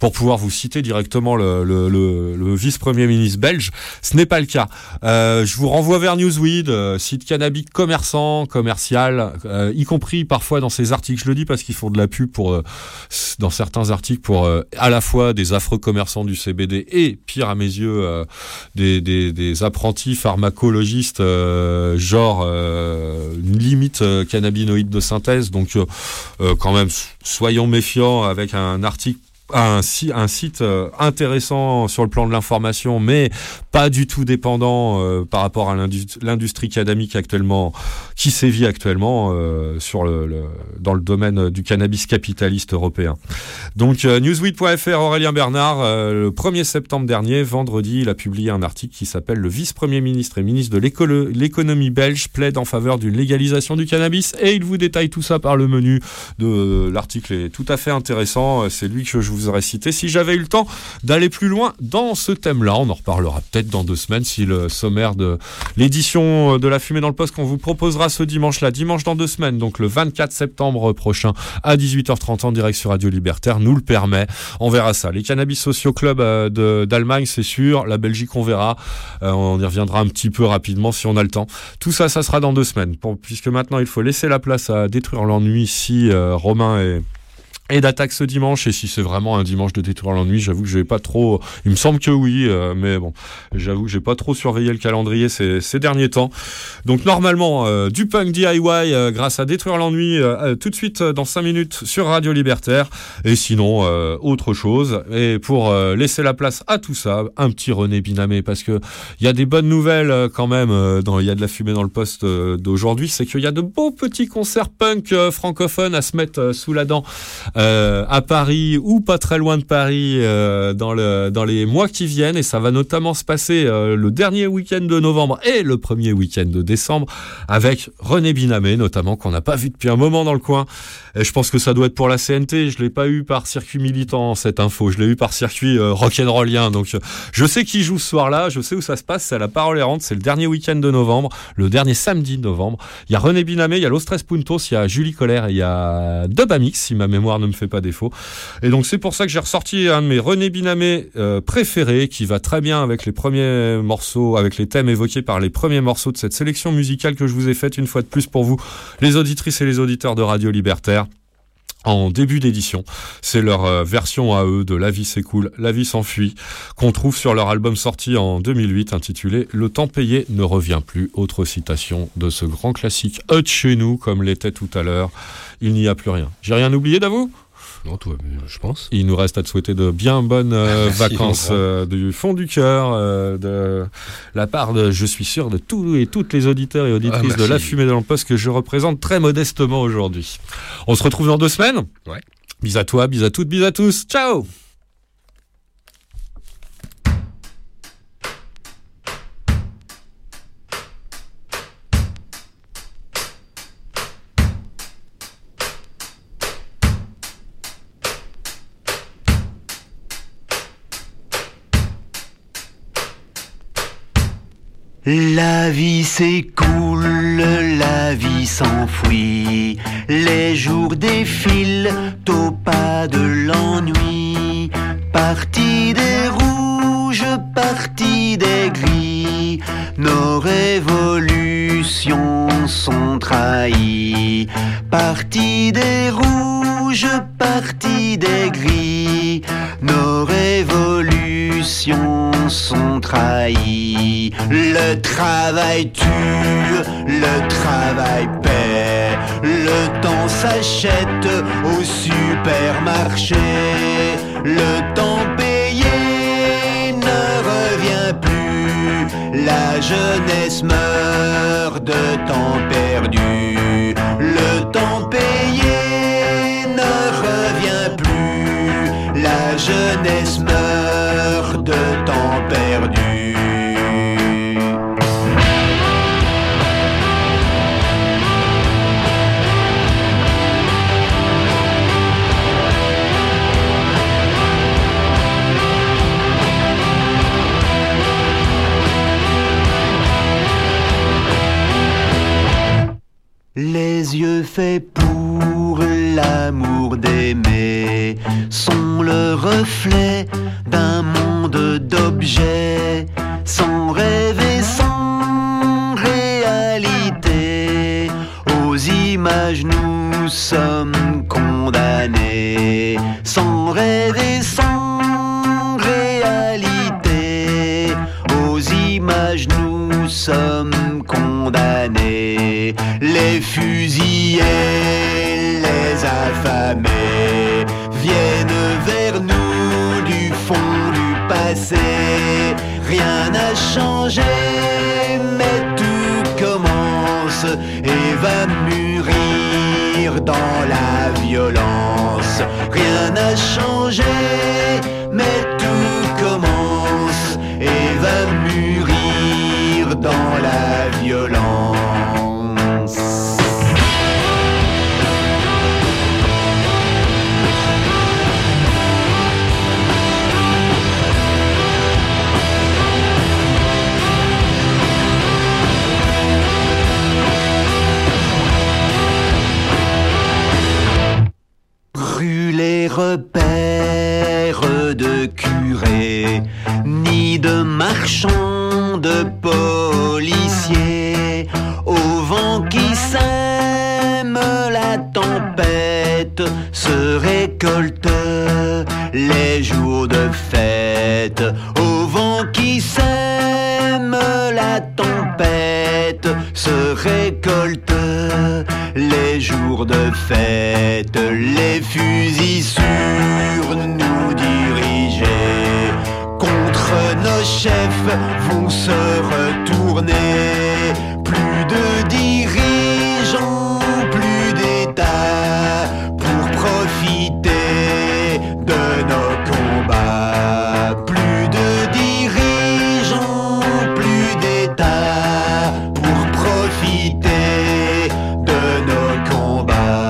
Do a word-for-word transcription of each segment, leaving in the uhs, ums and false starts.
pour pouvoir vous citer directement le, le, le, le vice-premier ministre belge. Ce n'est pas le cas. Euh, je vous renvoie vers Newsweed, euh, site cannabique commerçant, commercial, euh, y compris parfois dans ces articles. Je le dis parce qu'ils font de la pub pour, euh, dans certains articles pour euh, à la fois des affreux commerçants du C B D et, pire à mes yeux, euh, des, des, des apprentis pharmacologistes, euh, genre euh, une limite euh, cannabinoïde de synthèse. Donc euh, euh, quand même, soyons méfiants avec un article, un, un site euh, intéressant sur le plan de l'information, mais pas du tout dépendant euh, par rapport à l'industrie, l'industrie cannabique actuellement, qui sévit actuellement euh, sur le, le, dans le domaine du cannabis capitaliste européen. Donc euh, newsweek point f r, Aurélien Bernard, euh, le premier septembre dernier, vendredi, il a publié un article qui s'appelle « Le vice-premier ministre et ministre de l'écolo- l'économie belge plaide en faveur d'une légalisation du cannabis » et il vous détaille tout ça par le menu de l'article. Est tout à fait intéressant, c'est lui que je vous aurais cité. Si j'avais eu le temps d'aller plus loin dans ce thème-là, on en reparlera peut-être dans deux semaines si le sommaire de l'édition de La Fumée dans le Poste qu'on vous proposera ce dimanche-là, dimanche dans deux semaines, donc le vingt-quatre septembre prochain à dix-huit heures trente en direct sur Radio Libertaire, nous le permet. On verra ça. Les Cannabis Social Club euh, de, d'Allemagne, c'est sûr. La Belgique, on verra. Euh, on y reviendra un petit peu rapidement si on a le temps. Tout ça, ça sera dans deux semaines. Pour, puisque maintenant, il faut laisser la place à Détruire l'ennui si euh, Romain est... et d'attaque ce dimanche, et si c'est vraiment un dimanche de détruire l'ennui, j'avoue que j'ai pas trop, il me semble que oui, euh, mais bon, j'avoue que j'ai pas trop surveillé le calendrier ces, ces derniers temps. Donc normalement, euh, du punk D I Y euh, grâce à Détruire l'ennui, euh, tout de suite euh, dans cinq minutes sur Radio Libertaire, et sinon euh, autre chose. Et pour euh, laisser la place à tout ça, un petit René Binamé, parce que il y a des bonnes nouvelles euh, quand même, euh, dans, il y a de la fumée dans le poste euh, d'aujourd'hui, c'est qu'il y a de beaux petits concerts punk euh, francophones à se mettre euh, sous la dent. Euh, à Paris ou pas très loin de Paris euh, dans, le, dans les mois qui viennent, et ça va notamment se passer euh, le dernier week-end de novembre et le premier week-end de décembre avec René Binamé notamment, qu'on n'a pas vu depuis un moment dans le coin, et je pense que ça doit être pour la C N T. Je l'ai pas eu par circuit militant cette info, je l'ai eu par circuit euh, rock'n'rollien, donc euh, je sais qui joue ce soir-là, je sais où ça se passe, c'est à la Parole Errante, c'est le dernier week-end de novembre, le dernier samedi de novembre. Il y a René Binamé, il y a Los Tres Puntos, il y a Julie Colère et il y a Dubamix, si ma mémoire ne me fait pas défaut. Et donc c'est pour ça que j'ai ressorti un de mes René Binamé euh, préférés, qui va très bien avec les premiers morceaux, avec les thèmes évoqués par les premiers morceaux de cette sélection musicale que je vous ai faite une fois de plus pour vous, les auditrices et les auditeurs de Radio Libertaire. En début d'édition, c'est leur euh, version à eux de La vie c'est cool, la vie s'enfuit, qu'on trouve sur leur album sorti en deux mille huit intitulé Le temps payé ne revient plus. Autre citation de ce grand classique Hut chez nous, comme l'était tout à l'heure. Il n'y a plus rien. J'ai rien oublié, Davou ? Non, toi, je pense. Il nous reste à te souhaiter de bien bonnes euh, vacances euh, du fond du cœur, euh, de la part de, je suis sûr, de tous et toutes les auditeurs et auditrices ah, de La Fumée dans le Poste que je représente très modestement aujourd'hui. On se retrouve dans deux semaines. Ouais. Bis à toi, bis à toutes, bis à tous. Ciao. La vie s'écoule, la vie s'enfuit, les jours défilent au pas de l'ennui. Parti des rouges, parti des gris, nos révolutions sont trahies. Parti des rouges, parti des gris, nos révolutions sont trahies. Le travail tue, le travail paie, le temps s'achète au supermarché. Le temps payé ne revient plus, la jeunesse meurt de temps perdu. Le temps payé ne revient plus, la jeunesse meurt de temps perdu. Les yeux faits pour l'amour d'aimer, passé sont le reflet d'un monde d'objets, sans rêve et sans réalité. Aux images nous sommes condamnés, sans rêve et sans réalité. Aux images nous sommes condamnés. Les fusillés, les affamés viennent vers nous du fond du passé. Rien n'a changé, mais tout commence et va mûrir dans la violence. Rien n'a changé, mais tout commence et va mûrir dans la violence. Les repères de curés, ni de marchands, de policiers, au vent qui sème la tempête, se récoltent les jours de fête. Au vent qui sème la tempête, se récoltent les jours de fête. Les fusils sur nous dirigés contre nos chefs vont se retourner. Plus de dirigeants, plus d'États pour profiter de nos combats. Plus de dirigeants, plus d'États pour profiter de nos combats.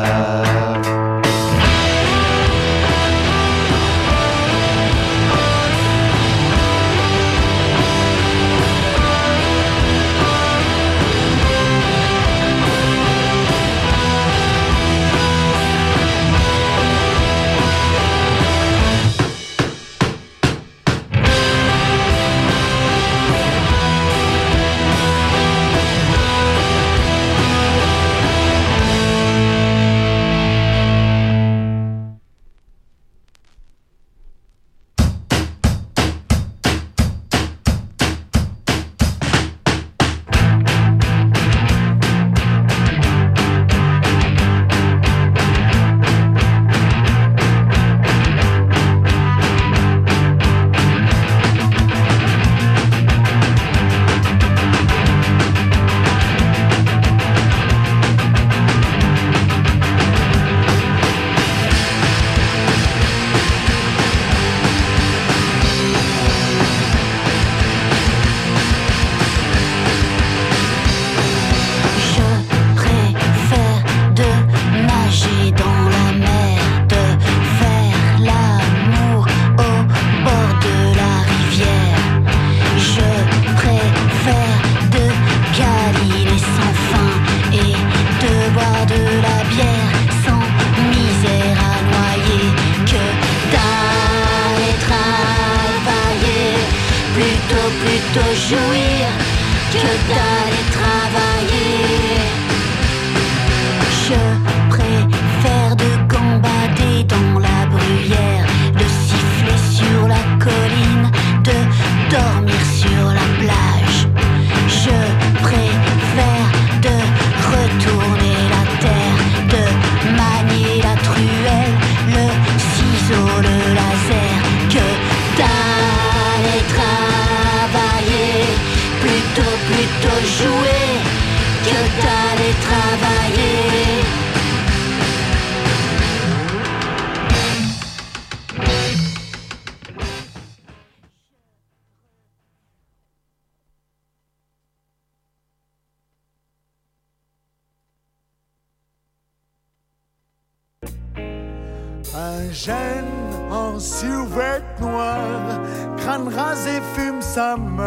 Un jeune en silhouette noire, crâne rasé, fume sa main.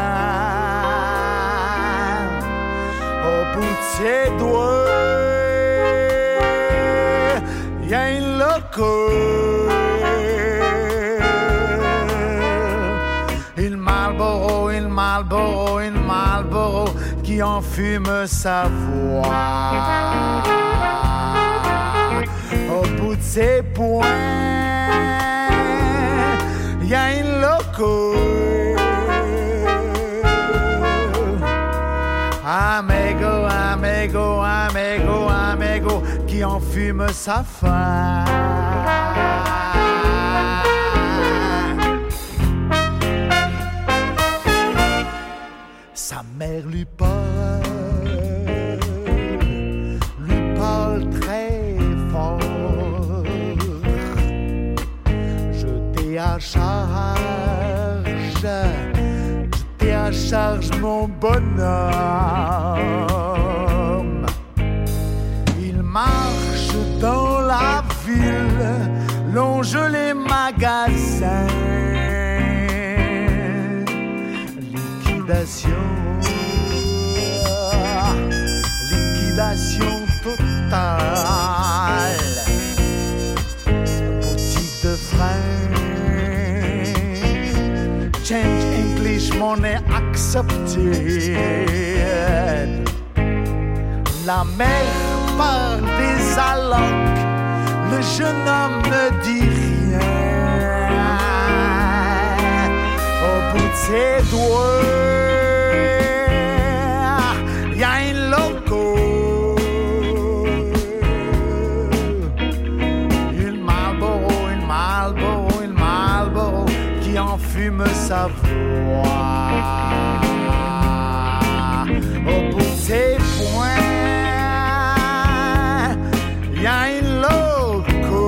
Au bout de ses doigts, y a une loque loco. Il Marlboro, il Marlboro, il Marlboro qui enfume sa voix. Au bout de ses poings, il y a une loco. Amigo, amigo, amigo, amigo qui enfume sa faim. Sa mère lui parle, lui parle très fort. Je t'ai à charge, je t'ai à charge mon bonhomme. Il marche dans la ville, longe les magasins. Liquidation, liquidation totale. Boutique de frein, change English money accepted. La mère parle des allocs, le jeune homme ne dit rien. Au bout de ses doigts, y a une loco. Une Marlboro, une Marlboro, une Marlboro qui enfume sa voix. Au bout de ses poings, y a une loco.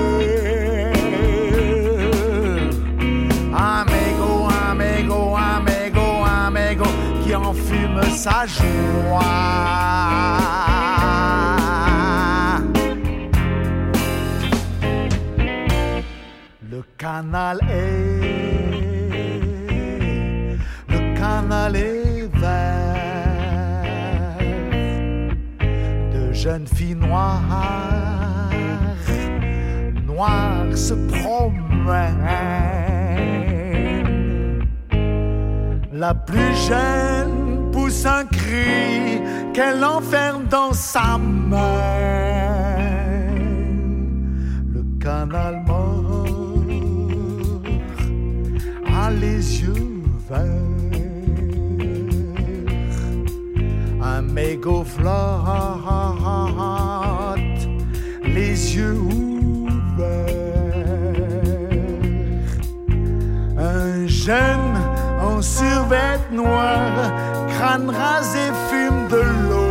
Amigo, amigo, amigo, amigo qui enfume sa joie. Le canal est, le canal est vert. De jeunes filles noires, noires se promènent. La plus jeune pousse un cri qu'elle enferme dans sa main. Le canal mort a les yeux verts. Un mégot flotte, les yeux ouverts. Un jeune en survêt noir, crâne rasé, fume de l'eau.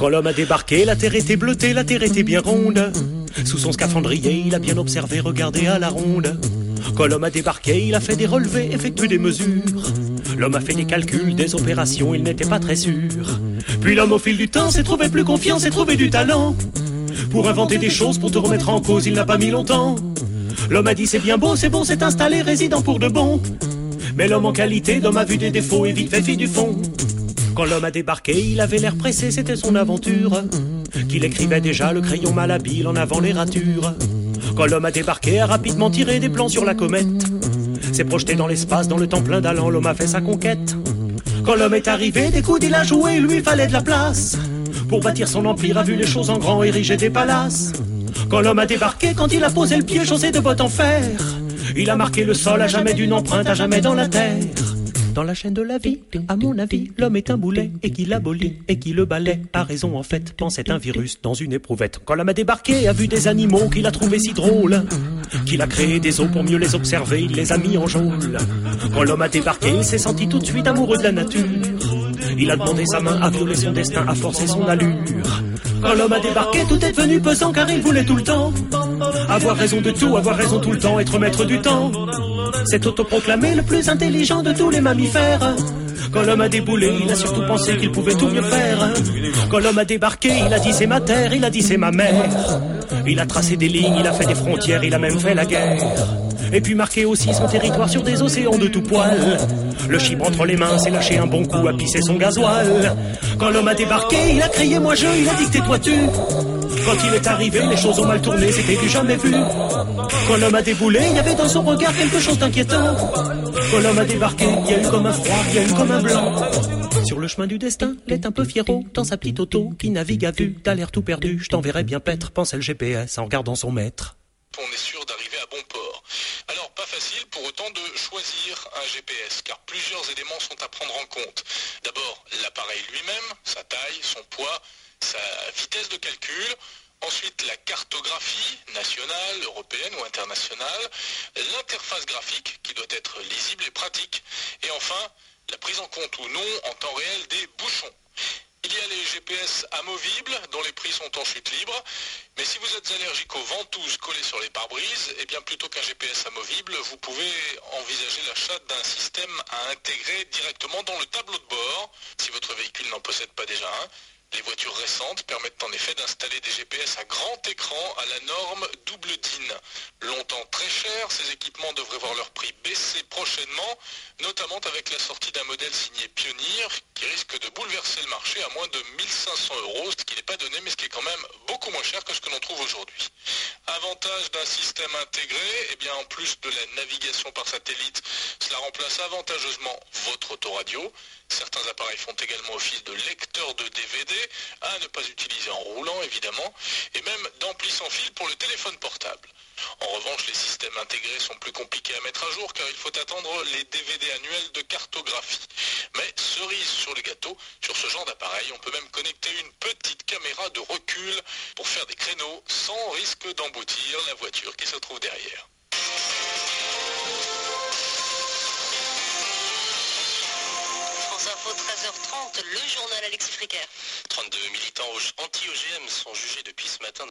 Quand l'homme a débarqué, la terre était bleutée, la terre était bien ronde. Sous son scaphandrier, il a bien observé, regardé à la ronde. Quand l'homme a débarqué, il a fait des relevés, effectué des mesures. L'homme a fait des calculs, des opérations, il n'était pas très sûr. Puis l'homme au fil du temps s'est trouvé plus confiant, s'est trouvé du talent. Pour inventer des choses, pour te remettre en cause, il n'a pas mis longtemps. L'homme a dit c'est bien beau, c'est bon, c'est installé, résident pour de bon. Mais l'homme en qualité, l'homme a vu des défauts et vite fait fi du fond. Quand l'homme a débarqué, il avait l'air pressé, c'était son aventure. Qu'il écrivait déjà le crayon malhabile en avant les ratures. Quand l'homme a débarqué, a rapidement tiré des plans sur la comète. S'est projeté dans l'espace, dans le temps plein d'allant, l'homme a fait sa conquête. Quand l'homme est arrivé, des coudes il a joué, il lui fallait de la place. Pour bâtir son empire, a vu les choses en grand, ériger des palaces. Quand l'homme a débarqué, quand il a posé le pied, chaussé de bottes en fer, il a marqué le sol à jamais d'une empreinte, à jamais dans la terre. Dans la chaîne de la vie, à mon avis, l'homme est un boulet et qui l'abolit et qui le balaie. A raison en fait, pensait un virus dans une éprouvette. Quand l'homme a débarqué, a vu des animaux qu'il a trouvé si drôles, qu'il a créé des os pour mieux les observer, il les a mis en geôle. Quand l'homme a débarqué, il s'est senti tout de suite amoureux de la nature. Il a demandé sa main à violer son destin, à forcer son allure. Quand l'homme a débarqué, tout est devenu pesant car il voulait tout le temps avoir raison de tout, avoir raison tout le temps, être maître du temps. C'est autoproclamé le plus intelligent de tous les mammifères. Quand l'homme a déboulé, il a surtout pensé qu'il pouvait tout mieux faire. Quand l'homme a débarqué, il a dit c'est ma terre, il a dit c'est ma mère. Il a tracé des lignes, il a fait des frontières, il a même fait la guerre. Et puis marqué aussi son territoire sur des océans de tout poil. Le chibre entre les mains s'est lâché un bon coup à pisser son gasoil. Quand l'homme a débarqué, il a crié moi je, il a dicté toi tu. Quand il est arrivé, les choses ont mal tourné, c'était du jamais vu. Quand l'homme a déboulé, il y avait dans son regard quelque chose d'inquiétant. Quand l'homme a débarqué, il y a eu comme un froid, il y a eu comme un blanc. Sur le chemin du destin, il est un peu fiero dans sa petite auto qui navigue à vue. T'as l'air tout perdu, je t'enverrai bien paître, pensait le G P S en regardant son maître. On est sûr d'arriver à bon port. Alors pas facile pour autant de choisir un G P S car plusieurs éléments sont à prendre en compte. D'abord l'appareil lui-même, sa taille, son poids, sa vitesse de calcul. Ensuite la cartographie nationale, européenne ou internationale. L'interface graphique qui doit être lisible et pratique. Et enfin la prise en compte ou non en temps réel des bouchons. Il y a les G P S amovibles dont les prix sont en chute libre, mais si vous êtes allergique aux ventouses collées sur les pare-brises, eh bien plutôt qu'un G P S amovible, vous pouvez envisager l'achat d'un système à intégrer directement dans le tableau de bord, si votre véhicule n'en possède pas déjà un. Les voitures récentes permettent en effet d'installer des G P S à grand écran à la norme double D I N. Longtemps très cher, ces équipements devraient voir leur prix baisser prochainement, notamment avec la sortie d'un modèle signé Pioneer qui risque de bouleverser le marché à moins de mille cinq cents euros, ce qui n'est pas donné mais ce qui est quand même beaucoup moins cher que ce que l'on trouve aujourd'hui. Avantage d'un système intégré, eh bien en plus de la navigation par satellite, cela remplace avantageusement votre autoradio. Certains appareils font également office de lecteur de D V D, à ne pas utiliser en roulant évidemment, et même d'ampli sans fil pour le téléphone portable. En revanche, les systèmes intégrés sont plus compliqués à mettre à jour car il faut attendre les D V D annuels de cartographie. Mais cerise sur le gâteau, sur ce genre d'appareil, on peut même connecter une petite caméra de recul pour faire des créneaux sans risque d'emboutir la voiture qui se trouve derrière. Info treize heures trente, le journal Alexis Fricker. trente-deux militants anti-O G M sont jugés depuis ce matin.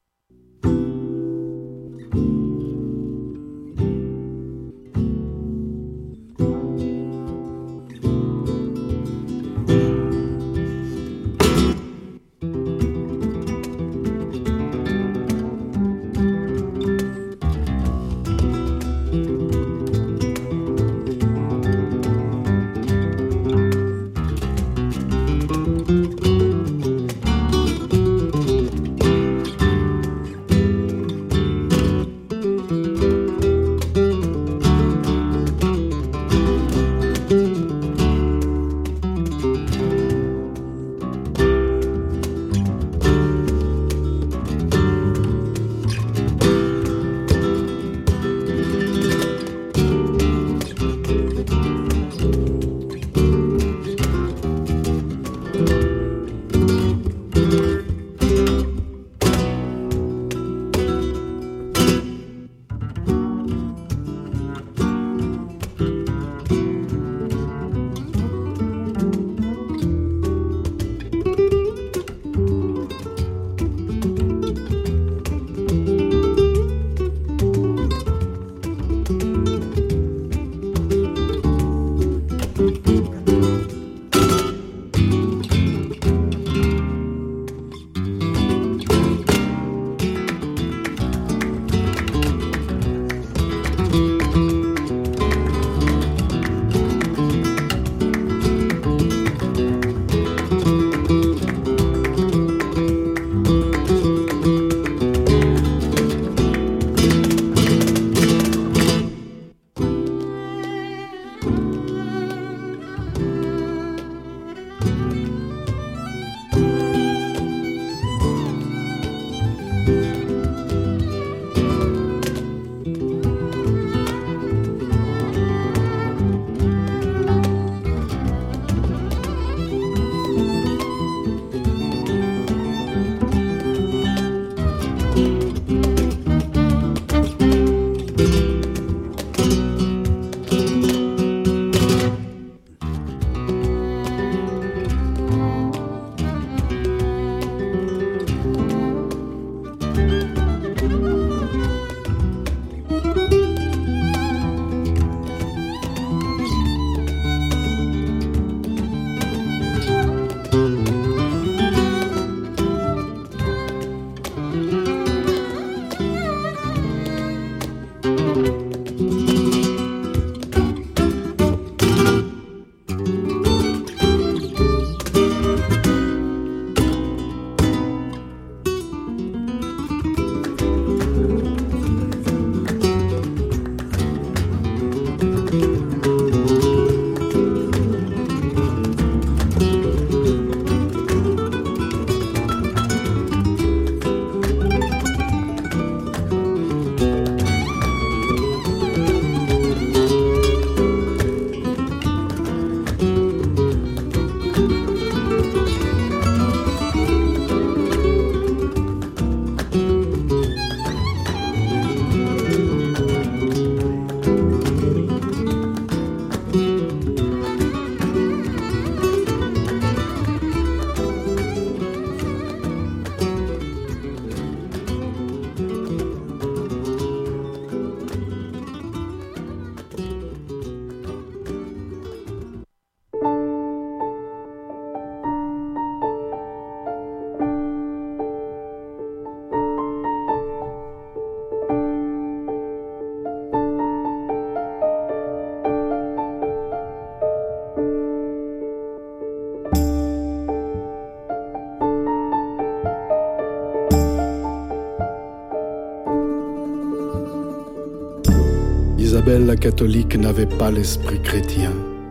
Isabelle la catholique n'avait pas l'esprit chrétien,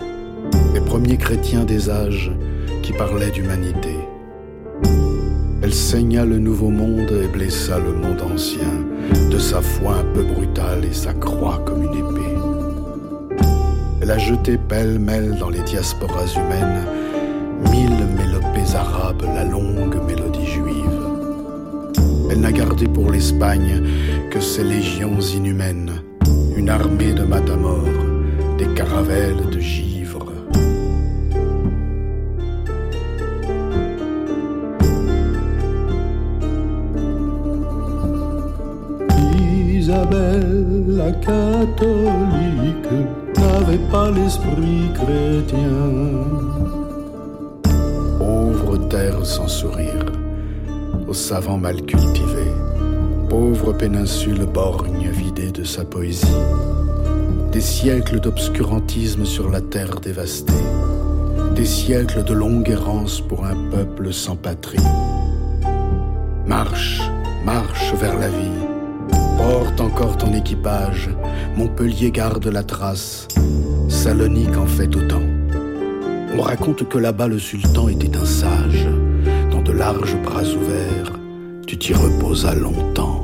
les premiers chrétiens des âges qui parlaient d'humanité. Elle saigna le nouveau monde et blessa le monde ancien de sa foi un peu brutale et sa croix comme une épée. Elle a jeté pêle-mêle dans les diasporas humaines mille mélopées arabes, la longue mélodie juive. Elle n'a gardé pour l'Espagne que ses légions inhumaines, une armée de matamores, des caravelles de givre. Isabelle la catholique n'avait pas l'esprit chrétien. Pauvre terre sans sourire, aux savants mal cultivés, pauvre péninsule borgne vidée de sa poésie, des siècles d'obscurantisme sur la terre dévastée, des siècles de longue errance pour un peuple sans patrie. Marche, marche vers la vie, porte encore ton équipage, Montpellier garde la trace, Salonique en fait autant. On raconte que là-bas le sultan était un sage, dans de larges bras ouverts, tu t'y reposas longtemps.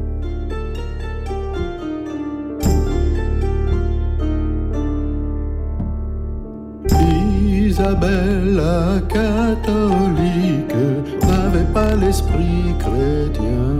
Isabelle la catholique n'avait pas l'esprit chrétien.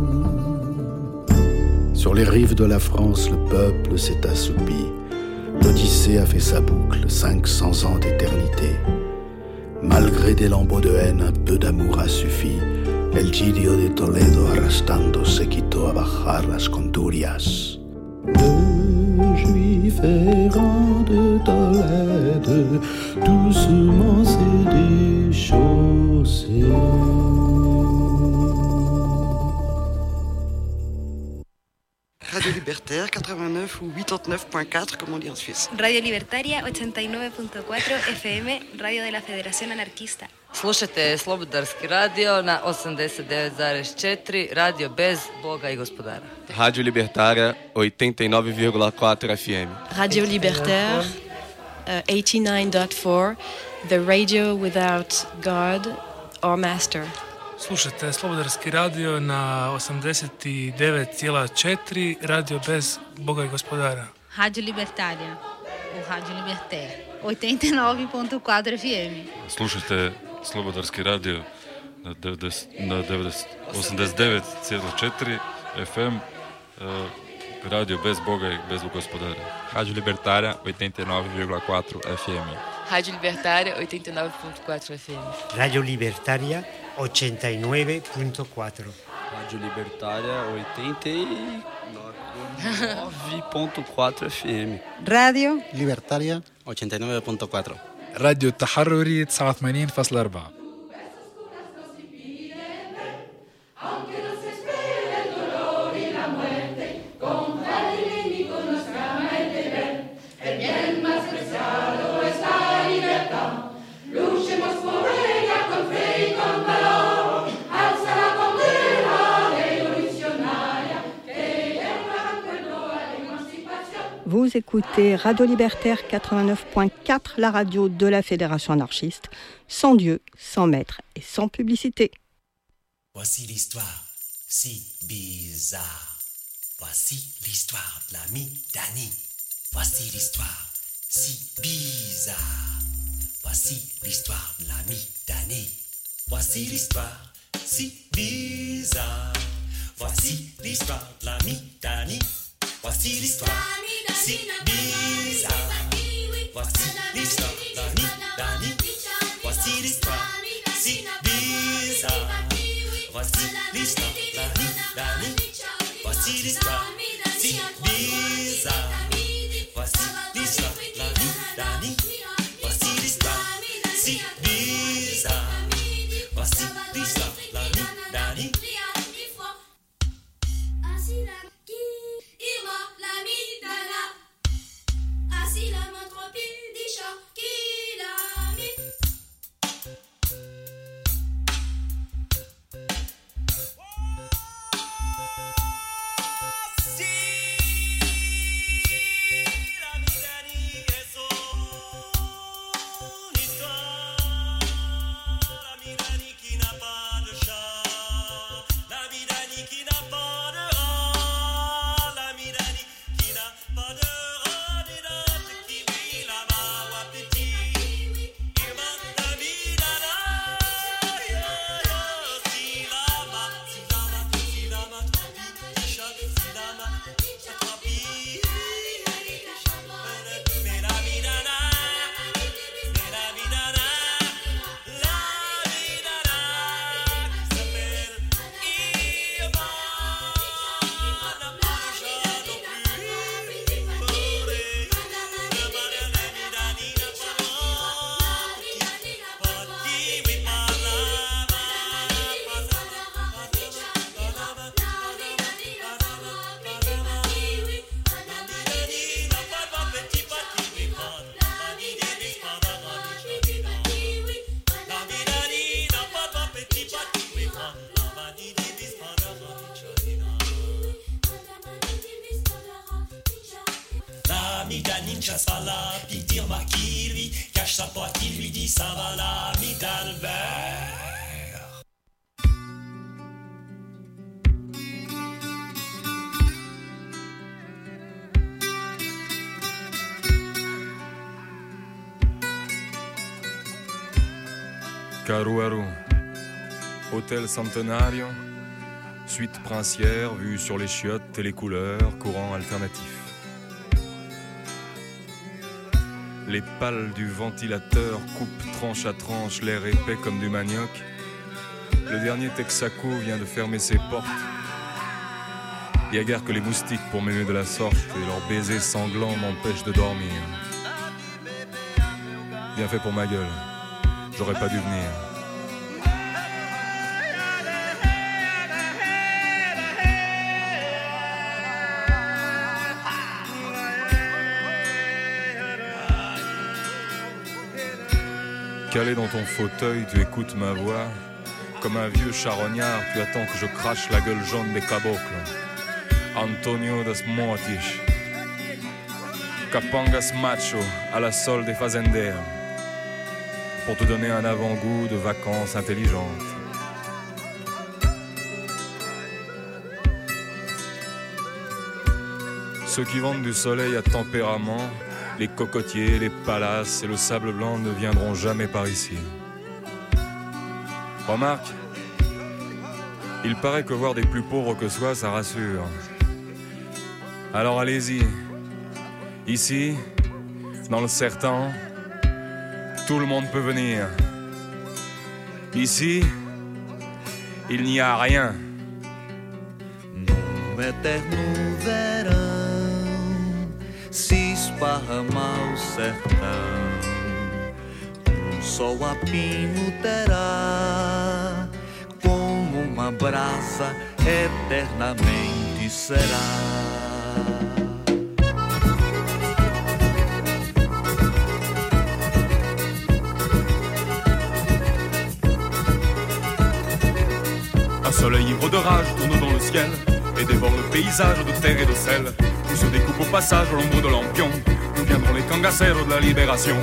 Sur les rives de la France, le peuple s'est assoupi. L'Odyssée a fait sa boucle, cinq cents ans d'éternité. Malgré des lambeaux de haine, un peu d'amour a suffi. El Gidio de Toledo arrastrando se quitó a bajar las conturias. Le juif errant de Tolède doucement s'est déchaussé. Radio Libertaire quatre-vingt-neuf ou quatre-vingt-neuf point quatre, comme on dit en Suisse. Radio Libertaria ochenta y nueve punto cuatro F M, Radio de la Federación Anarquista. Slušajte Slobodarski radio na osamdeset devet zarez četiri, radio bez Boga i gospodara. Rádio Libertária oitenta e nove vírgula quatro F M. Radio Libertaire uh, eighty-nine point four, the radio without God or master. Slušajte Slobodarski radio na osamdeset devet zarez četiri, radio bez Boga i gospodara. Radio Libertaria, o Radio Libertaire, oitenta e nove ponto quatro F M. Slušajte Slobodarski radio na, devedeset, na devedeset, osemdeset devet zarez četiri F M, uh, rádio bez Boga e bez gospodara. Rádio Libertária oitenta e nove vírgula quatro F M. Rádio Libertária oitenta e nove vírgula quatro F M. Radio Libertaria oitenta e nove vírgula quatro. Rádio Libertária oitenta e nove vírgula quatro F M. Radio Libertaria oitenta e nove vírgula quatro. راديو التحرري تسعة وثمانين فاصلة أربعة. Vous écoutez Radio Libertaire quatre-vingt-neuf point quatre, la radio de la Fédération anarchiste, sans Dieu, sans maître et sans publicité. Voici l'histoire si bizarre. Voici l'histoire de l'ami Dani. Voici l'histoire si bizarre. Voici l'histoire de l'ami Dani. Voici l'histoire si bizarre. Voici l'histoire de l'ami Dani. Voici l'histoire si bizarre. Voici l'histoire de l'ami Dani. Voici l'histoire si bizarre. Voici l'histoire de l'ami Dani. Voici l'histoire si bizarre. Voici l'histoire de l'ami Dani. Voici l'histoire si bizarre. Voici l'histoire de l'ami Dani. Caruaru, hôtel centenario, suite princière, vue sur les chiottes et les couleurs, courant alternatif. Les pales du ventilateur coupent tranche à tranche l'air épais comme du manioc. Le dernier Texaco vient de fermer ses portes. Il n'y a guère que les moustiques pour m'aimer de la sorte, et leurs baisers sanglants m'empêchent de dormir. Bien fait pour ma gueule. J'aurais pas dû venir. Calé dans ton fauteuil, tu écoutes ma voix. Comme un vieux charognard, tu attends que je crache la gueule jaune des cabocles. Antonio das Mortis. Capangas macho à la solde des fazenderos. Pour te donner un avant-goût de vacances intelligentes. Ceux qui vendent du soleil à tempérament, les cocotiers, les palaces et le sable blanc ne viendront jamais par ici. Remarque, Il paraît que voir des plus pauvres que soi, ça rassure. Alors allez-y. Ici, dans le sertant, tout le monde peut venir. Ici, il n'y a rien. No eterno verão se esparrama o sertão. Um sol a pino terá, como uma brasa eternamente será. Un soleil ivre de rage tourne dans le ciel et dévore le paysage de terre et de sel. Où se découpe au passage à l'ombre de lampion, nous viendront les cangasseros de la libération.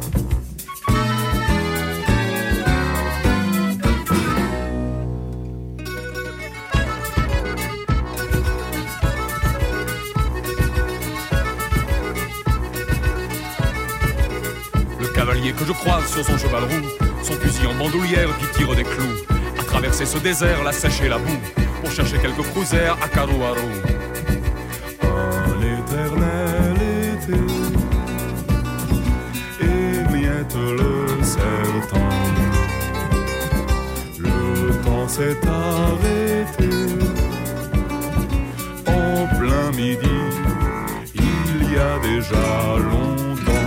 Le cavalier que je croise sur son cheval roux, son fusil en bandoulière qui tire des clous. Traverser ce désert, la sèche et la boue, pour chercher quelques cruisers à Caruaru. À l'éternel été, émiette le sertant. Le temps s'est arrêté, en plein midi, il y a déjà longtemps.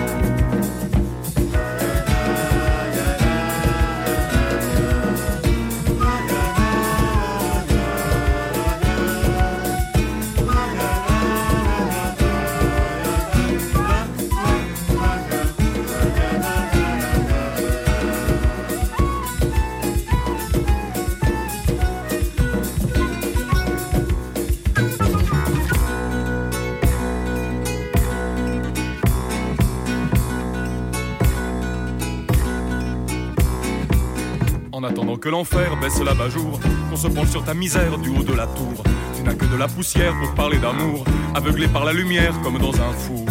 En attendant que l'enfer baisse l'abat-jour, qu'on se penche sur ta misère du haut de la tour. Tu n'as que de la poussière pour parler d'amour, aveuglé par la lumière comme dans un four.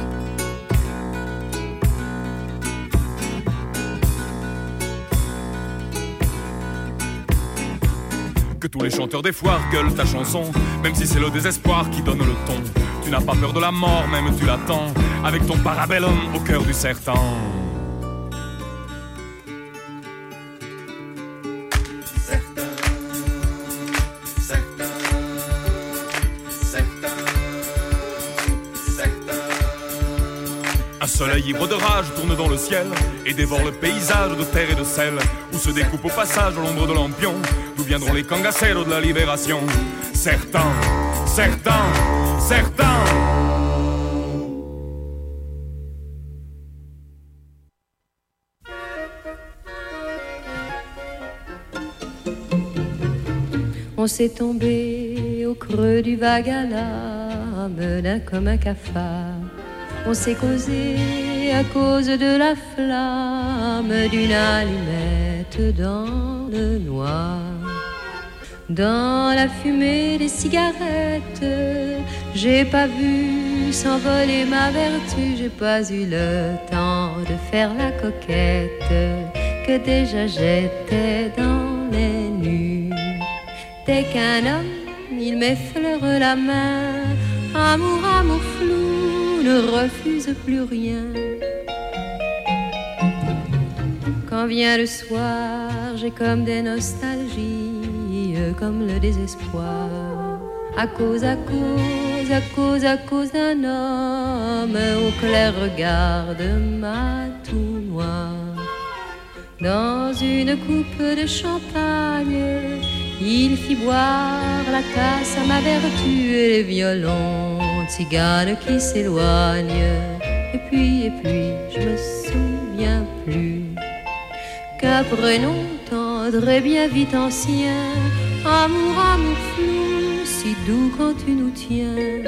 Que tous les chanteurs des foires gueulent ta chanson, même si c'est le désespoir qui donne le ton. Tu n'as pas peur de la mort, même tu l'attends, avec ton parabellum au cœur du sertant. Un soleil ivre de rage tourne dans le ciel et dévore le paysage de terre et de sel, où se découpe au passage à l'ombre de lampion, d'où viendront les cangasseros de la libération. Certains, certains, certains. On s'est tombé au creux du vague à l'âme d'un comme un cafard. On s'est causé à cause de la flamme d'une allumette dans le noir. Dans la fumée des cigarettes, j'ai pas vu s'envoler ma vertu. J'ai pas eu le temps de faire la coquette, que déjà j'étais dans les nues. Dès qu'un homme, il m'effleure la main, amour, amour flou, ne refuse plus rien. Quand vient le soir, j'ai comme des nostalgies, comme le désespoir. À cause, à cause, à cause, à cause d'un homme au clair regard de ma tout noire. Dans une coupe de champagne, il fit boire la tasse à ma vertu et les violons tziganes qui s'éloignent. Et puis, et puis, je me souviens plus qu'un prénom tendre et bien vite ancien, amour, amour flou, si doux quand tu nous tiens.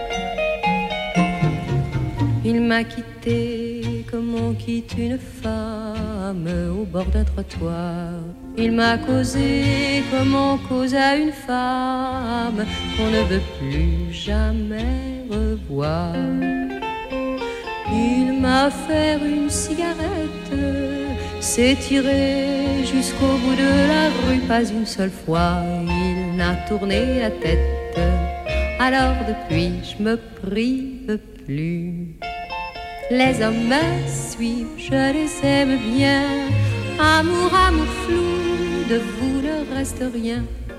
Il m'a quitté comme on quitte une femme au bord d'un trottoir. Il m'a causé comme on cause à une femme qu'on ne veut plus jamais revoir. Il m'a offert une cigarette, s'est tiré jusqu'au bout de la rue. Pas une seule fois il n'a tourné la tête. Alors depuis je me prive plus. Les hommes me suivent, je les aime bien. Amour, amour flou, de vous ne reste rien.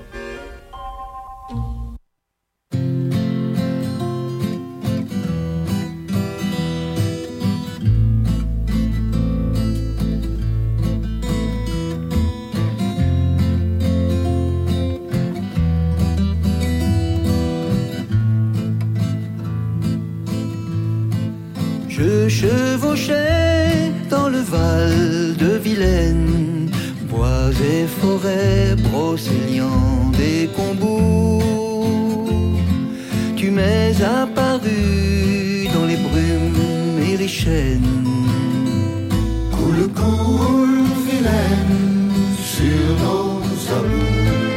Je chevauchais dans le Val de Vilaine, bois et forêts brocéliande des Combourgs. Tu m'es apparu dans les brumes et les chênes. Coule, coule, Vilaine, sur nos amours.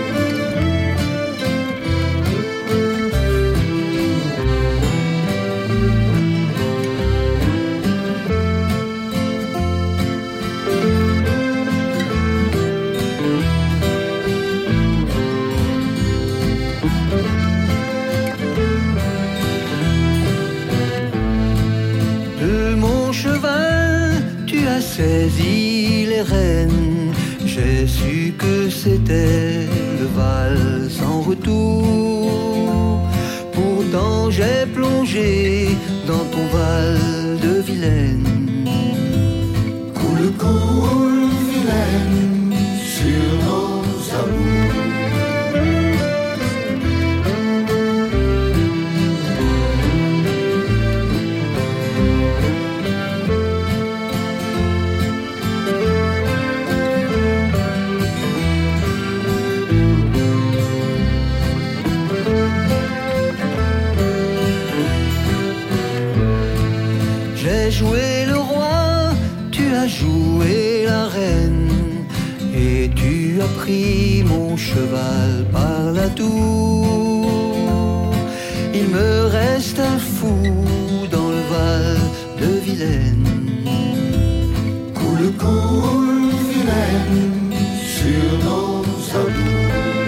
Saisi les rênes, j'ai su que c'était le Val sans retour. Pourtant j'ai plongé dans ton Val de Vilaine. Coule, coule, Vilaine, sur nos amours. Joué le roi, tu as joué la reine, et tu as pris mon cheval par la tour. Il me reste un fou dans le Val de Vilaine. Coule, coule, Vilaine, sur nos amours.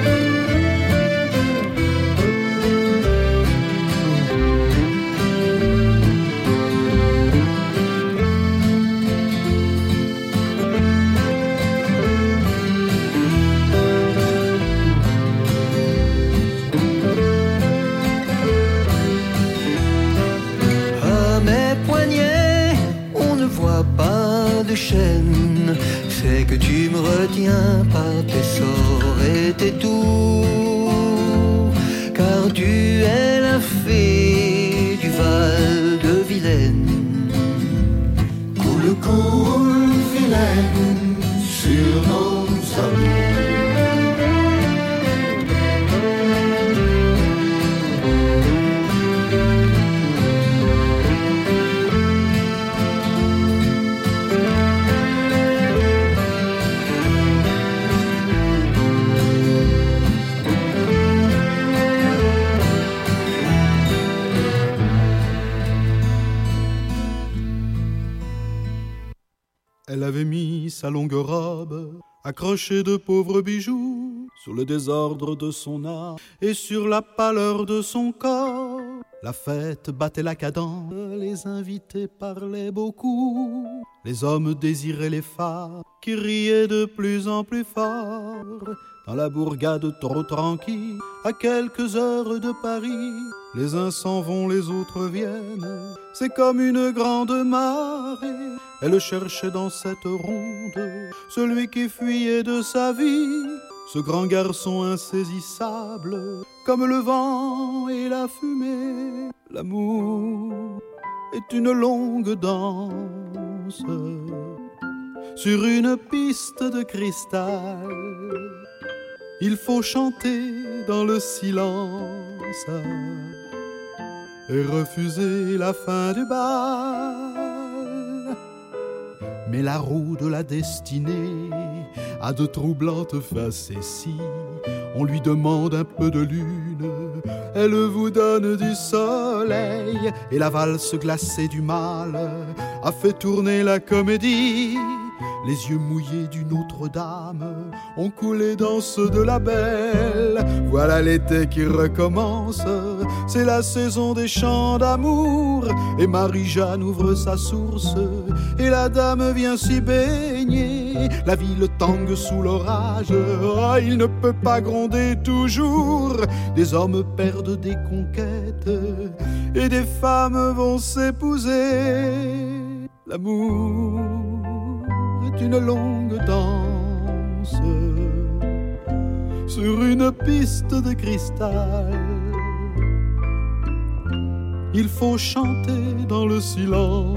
Chaîne, c'est que tu me retiens par tes sorts et tes tours, car tu es la fée du Val de Vilaine. Coule, coule, Vilaine, sur nos amours. Elle avait mis sa longue robe, accrochée de pauvres bijoux, sur le désordre de son âme et sur la pâleur de son corps. La fête battait la cadence, les invités parlaient beaucoup. Les hommes désiraient les femmes qui riaient de plus en plus fort. Dans la bourgade trop tranquille, à quelques heures de Paris, les uns s'en vont, les autres viennent. C'est comme une grande marée. Elle cherchait dans cette ronde celui qui fuyait de sa vie, ce grand garçon insaisissable comme le vent et la fumée. L'amour est une longue danse sur une piste de cristal. Il faut chanter dans le silence et refuser la fin du bal. Mais la roue de la destinée a de troublantes facéties. On lui demande un peu de lune, elle vous donne du soleil. Et la valse glacée du mal a fait tourner la comédie. Les yeux mouillés d'une autre dame ont coulé dans ceux de la belle. Voilà l'été qui recommence, c'est la saison des chants d'amour. Et Marie-Jeanne ouvre sa source et la dame vient s'y baigner. La ville tangue sous l'orage, ah, il ne peut pas gronder toujours. Des hommes perdent des conquêtes et des femmes vont s'épouser. L'amour est une longue danse sur une piste de cristal. Il faut chanter dans le silence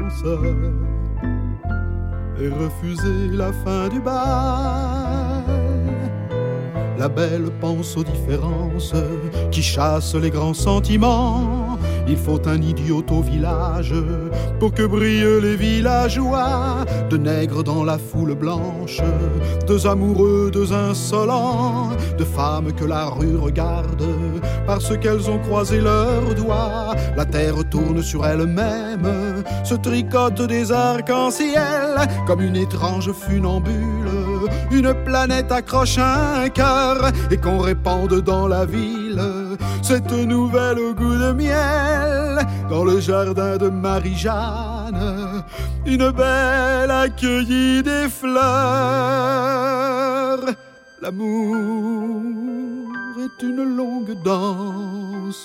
et refuser la fin du bal. La belle pense aux différences qui chassent les grands sentiments. Il faut un idiot au village pour que brillent les villageois. De nègres dans la foule blanche, deux amoureux, deux insolents, de femmes que la rue regarde parce qu'elles ont croisé leurs doigts. La terre tourne sur elle-même, se tricote des arcs-en-ciel comme une étrange funambule. Une planète accroche un cœur et qu'on répande dans la ville cette nouvelle au goût de miel. Dans le jardin de Marie-Jeanne, une belle accueillit des fleurs. L'amour est une longue danse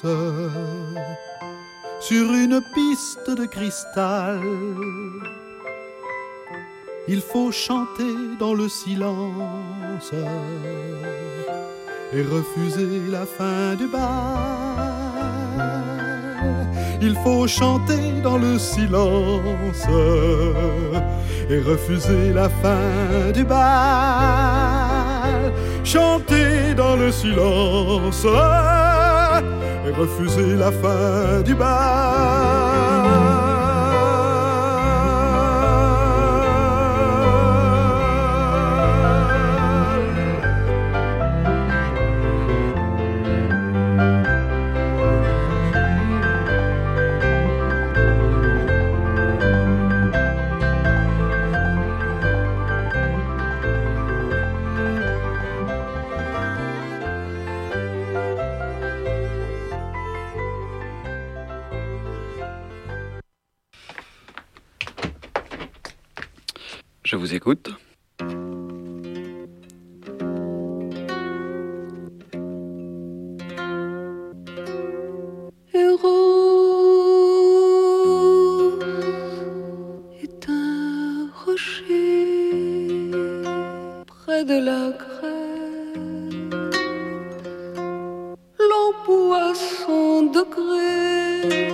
sur une piste de cristal. Il faut chanter dans le silence et refuser la fin du bal. Il faut chanter dans le silence et refuser la fin du bal. Chanter dans le silence et refuser la fin du bal. Je vous écoute. Héros est un rocher près de la grève. L'embout à son degré.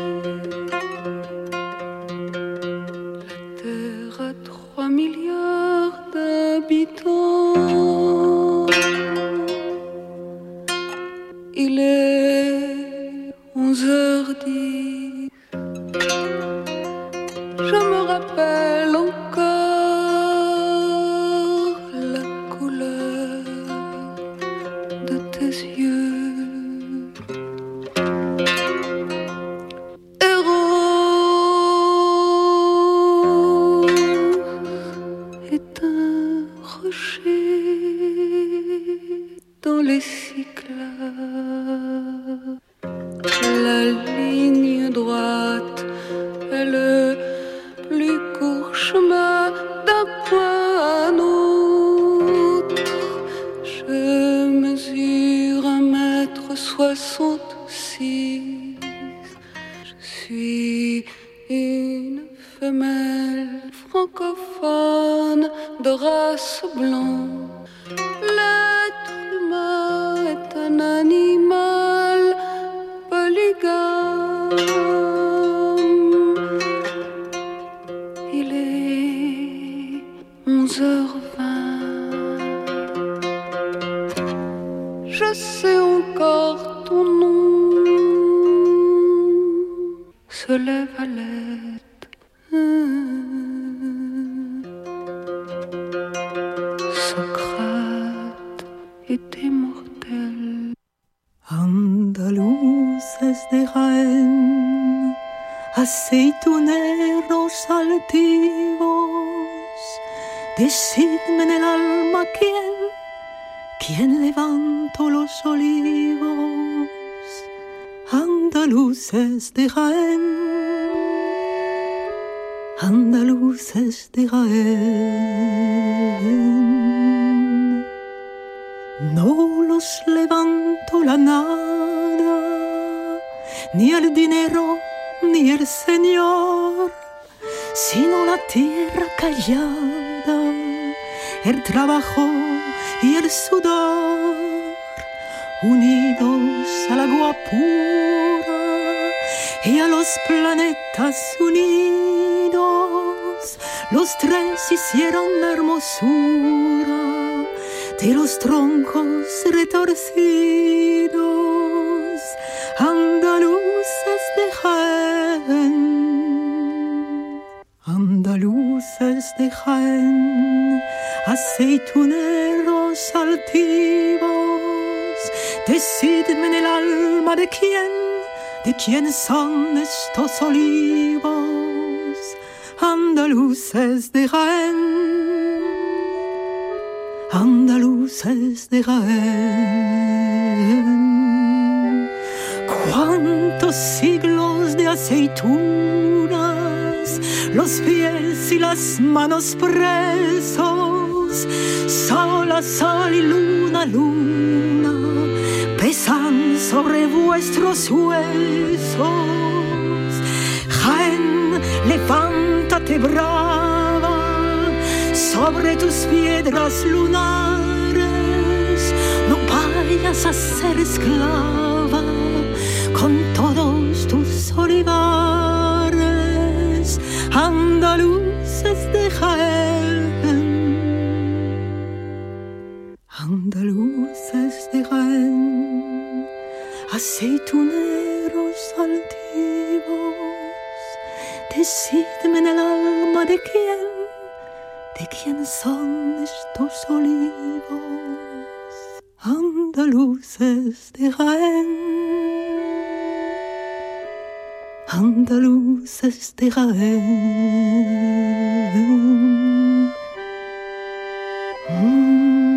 Trois milliards d'habitants. Il est onze heures dix. Je me rappelle encore la couleur de tes yeux. Dans les cycles, la ligne droite est le plus court chemin d'un point à un autre. Je mesure un mètre soixante-six. Je suis une femelle francophone de race blanche. L'être humain est un animal polygame. Il est onze heures vingt. Je sais encore ton nom. Se lève à l'aide. Socrate était mortel. Andaluces de Jaén, aceituneros altivos, Decidme en el alma quién, quién levantó los olivos, andaluces de Jaén, andaluces de Jaén. No los levantó la nada, ni el dinero, ni el Señor, sino la tierra callada, el trabajo y el sudor, unidos al agua pura y a los planetas unidos, los tres hicieron la hermosura de los troncos retorcidos, andaluces de Jaén, andaluces de Jaén, aceituneros altivos. Decidme en el alma de quién, de quién son estos olivos, andaluces de Jaén, andaluces de Jaén. Cuántos siglos de aceitunas, los pies y las manos presos, sol a sol y luna a luna, pesan sobre vuestros huesos. Jaén, levántate brava sobre tus piedras lunares, no vayas a ser esclava con todos tus olivares, andaluces de Jaén, andaluces de Jaén, aceituneros altivos. Decidme en el alma de quién, de quién son estos olivos, andaluces de Jaén, andaluces de Jaén. Mm.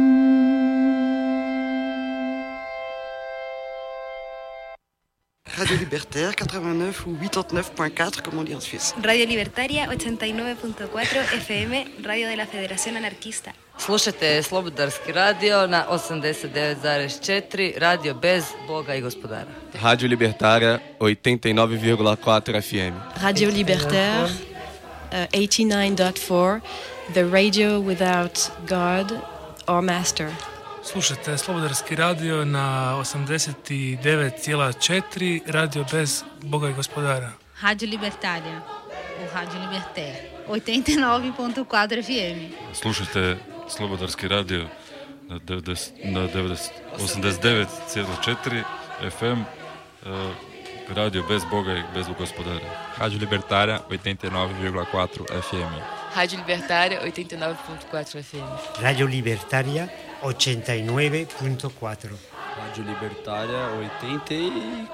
Radio Libertaire quatre-vingt-neuf ou quatre-vingt-neuf point quatre, comme on dit en Suisse. Radio Libertaria ochenta y nueve punto cuatro F M, radio de la Federación Anarquista. Slušajte Slobodarski radio na osamdeset devet zarez četiri, radio bez Boga i gospodara. Rádio Libertária oitenta e nove vírgula quatro F M. Radio Libertaire uh, eighty-nine point four, the radio without God or master. Slušajte Slobodarski radio na osamdeset devet zarez četiri, radio bez Boga i gospodara. Rádio Libertária, ou Rádio Libertaire, oitenta e nove ponto quatro F M. Slušajte Slobodarski radio na, na osamdeset devet zarez četiri F M, uh, radio bez Boga i bez gospodara. Rádio Libertária oitenta e nove vírgula quatro F M. Rádio Libertária oitenta e nove ponto quatro F M. Radio Libertaria ochenta y nueve punto cuatro. Rádio Libertária oitenta e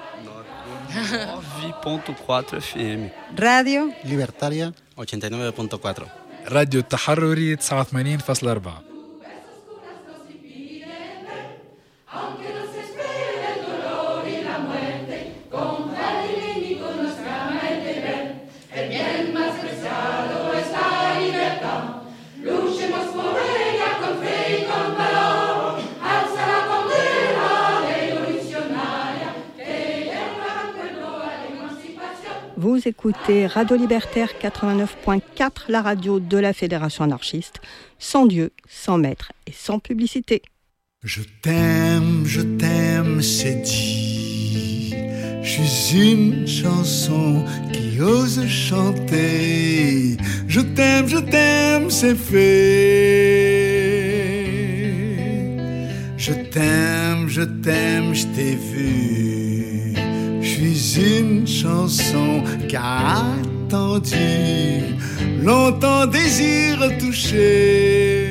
nove ponto quatro F M. Radio Libertaria ochenta y nueve punto cuatro. راديو التحرري تسعة وثمانين فاصلة أربعة. Vous écoutez Radio Libertaire quatre-vingt-neuf point quatre, la radio de la Fédération anarchiste, sans Dieu, sans maître et sans publicité. Je t'aime, je t'aime, c'est dit. Je suis une chanson qui ose chanter. Je t'aime, je t'aime, c'est fait. Je t'aime, je t'aime, je t'ai vu. Je suis une chanson qui a attendu longtemps, désir touché.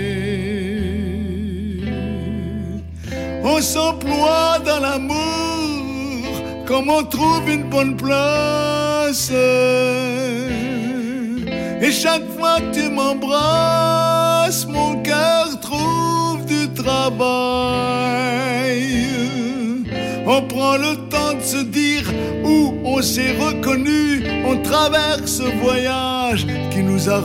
On s'emploie dans l'amour comme on trouve une bonne place. Et chaque fois que tu m'embrasses, place, mon cœur trouve du travail. On prend le temps de se dire où on s'est reconnu. On traverse ce voyage qui nous a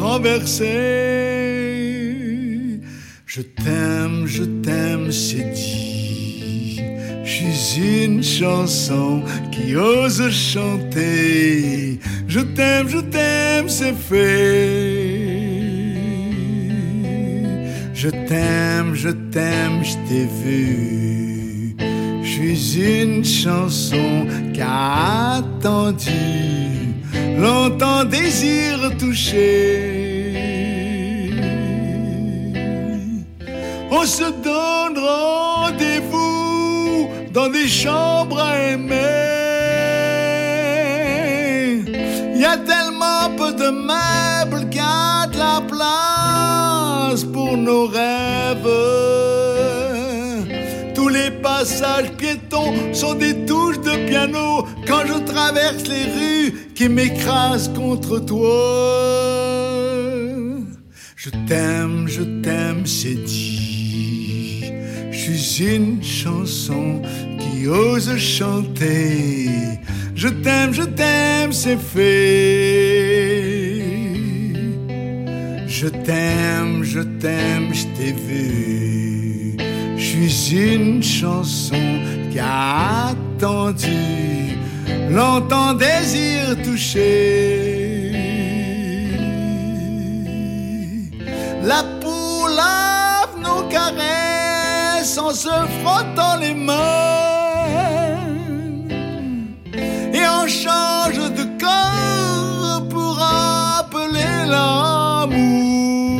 renversés. Je t'aime, je t'aime, c'est dit. Je suis une chanson qui ose chanter. Je t'aime, je t'aime, c'est fait. Je t'aime, je t'aime, je t'ai vu. Je suis une chanson qui a attendu, longtemps désir touché. On se donne rendez-vous dans des chambres à aimer. Il y a tellement peu de meubles qu'il y a de la place pour nos rêves. Tous les passages piétons sont des touches de piano quand je traverse les rues qui m'écrasent contre toi. Je t'aime, je t'aime, c'est dit. Je suis une chanson qui ose chanter. Je t'aime, je t'aime, c'est fait. Je t'aime, je t'aime, je t'ai vu. Je suis une chanson qui a attendu, longtemps désir touché. La poule lave nos caresses en se frottant les mains. Et on change de corps pour appeler l'amour.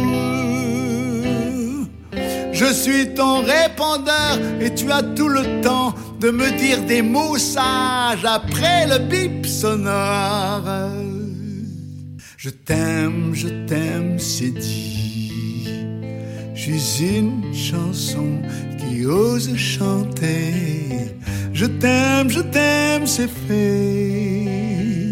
Je suis ton répondeur et tu as tout le temps de me dire des mots sages après le bip sonore. Je t'aime, je t'aime, c'est dit. Je suis une chanson qui ose chanter. Je t'aime, je t'aime, c'est fait.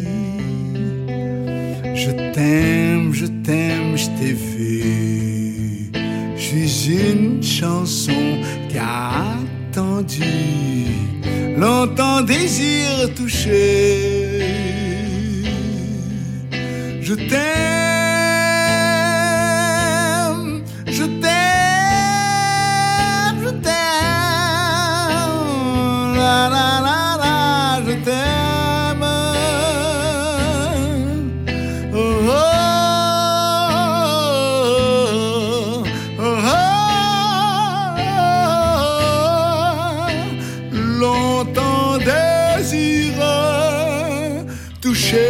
Je t'aime, je t'aime, je t'ai vu. Je suis une chanson qui a attendu, longtemps désir touché. Je t'aime, je t'aime, je t'aime, la la la la, je t'aime. Oh, oh, oh, oh, oh, longtemps désir touché.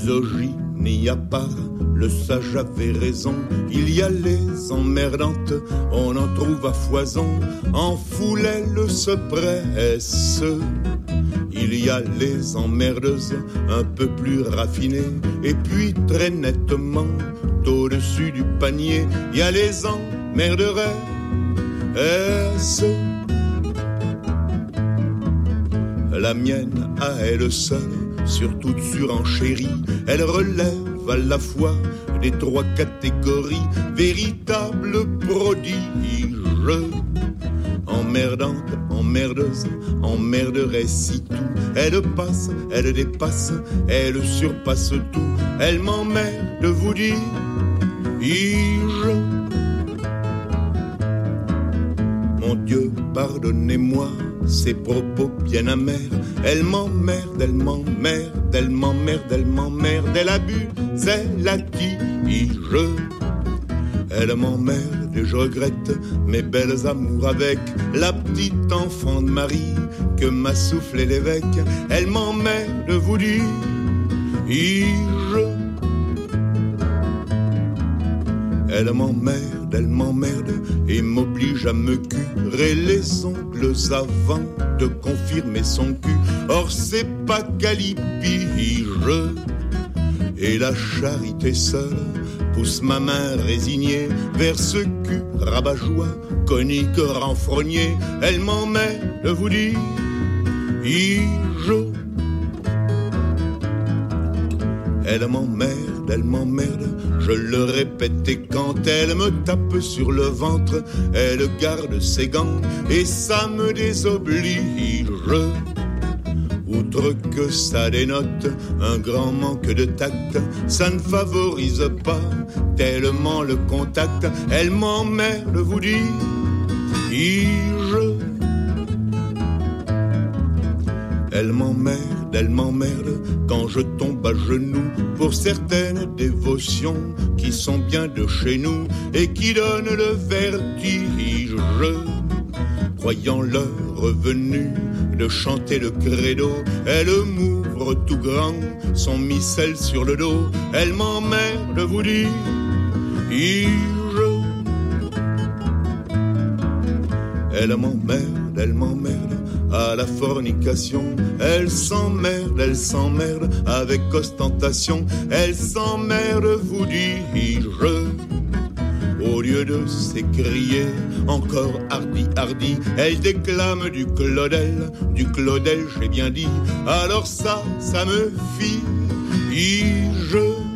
misogynie à part, le sage avait raison. Il y a les emmerdantes, on en trouve à foison. En foule elles se pressent. Il y a les emmerdeuses, un peu plus raffinées. Et puis très nettement, au-dessus du panier, il y a les emmerderesses. La mienne, à elle seule, sur toute surenchérie, elle relève à la fois des trois catégories, véritable prodige. Emmerdante, emmerdeuse, emmerderesse si tout. Elle passe, elle dépasse, elle surpasse tout. Elle m'emmerde, vous dis, je. Mon Dieu, pardonnez-moi ces propos bien amers. Elle m'emmerde, elle m'emmerde, elle m'emmerde, elle m'emmerde. Elle abuse, elle acquise. Elle m'emmerde et je regrette mes belles amours avec la petite enfant de Marie que m'a soufflé l'évêque. Elle m'emmerde, vous dis, je. Elle m'emmerde, elle m'emmerde et m'oblige à me curer les ongles avant de confirmer son cul. Or c'est pas calipige. Et la charité seule pousse ma main résignée vers ce cul rabat-joie, conique renfrogné. Elle m'emmerde, vous dis, je. Elle m'emmerde, elle m'emmerde, je le répète, et quand elle me tape sur le ventre, elle garde ses gants et ça me désoblige. Outre que ça dénote un grand manque de tact, ça ne favorise pas tellement le contact. Elle m'emmerde, vous dis, je. Elle m'emmerde, elle m'emmerde quand je tombe à genoux pour certaines dévotions qui sont bien de chez nous et qui donnent le vertige. Croyant leur revenu de chanter le credo, elle m'ouvre tout grand son missel sur le dos. Elle m'emmerde, vous dis, je. Elle m'emmerde, elle m'emmerde à la fornication. Elle s'emmerde, elle s'emmerde avec ostentation. Elle s'emmerde, vous dis-je. Au lieu de s'écrier encore hardi, hardi, elle déclame du Claudel, du Claudel, j'ai bien dit. Alors ça, ça me fige.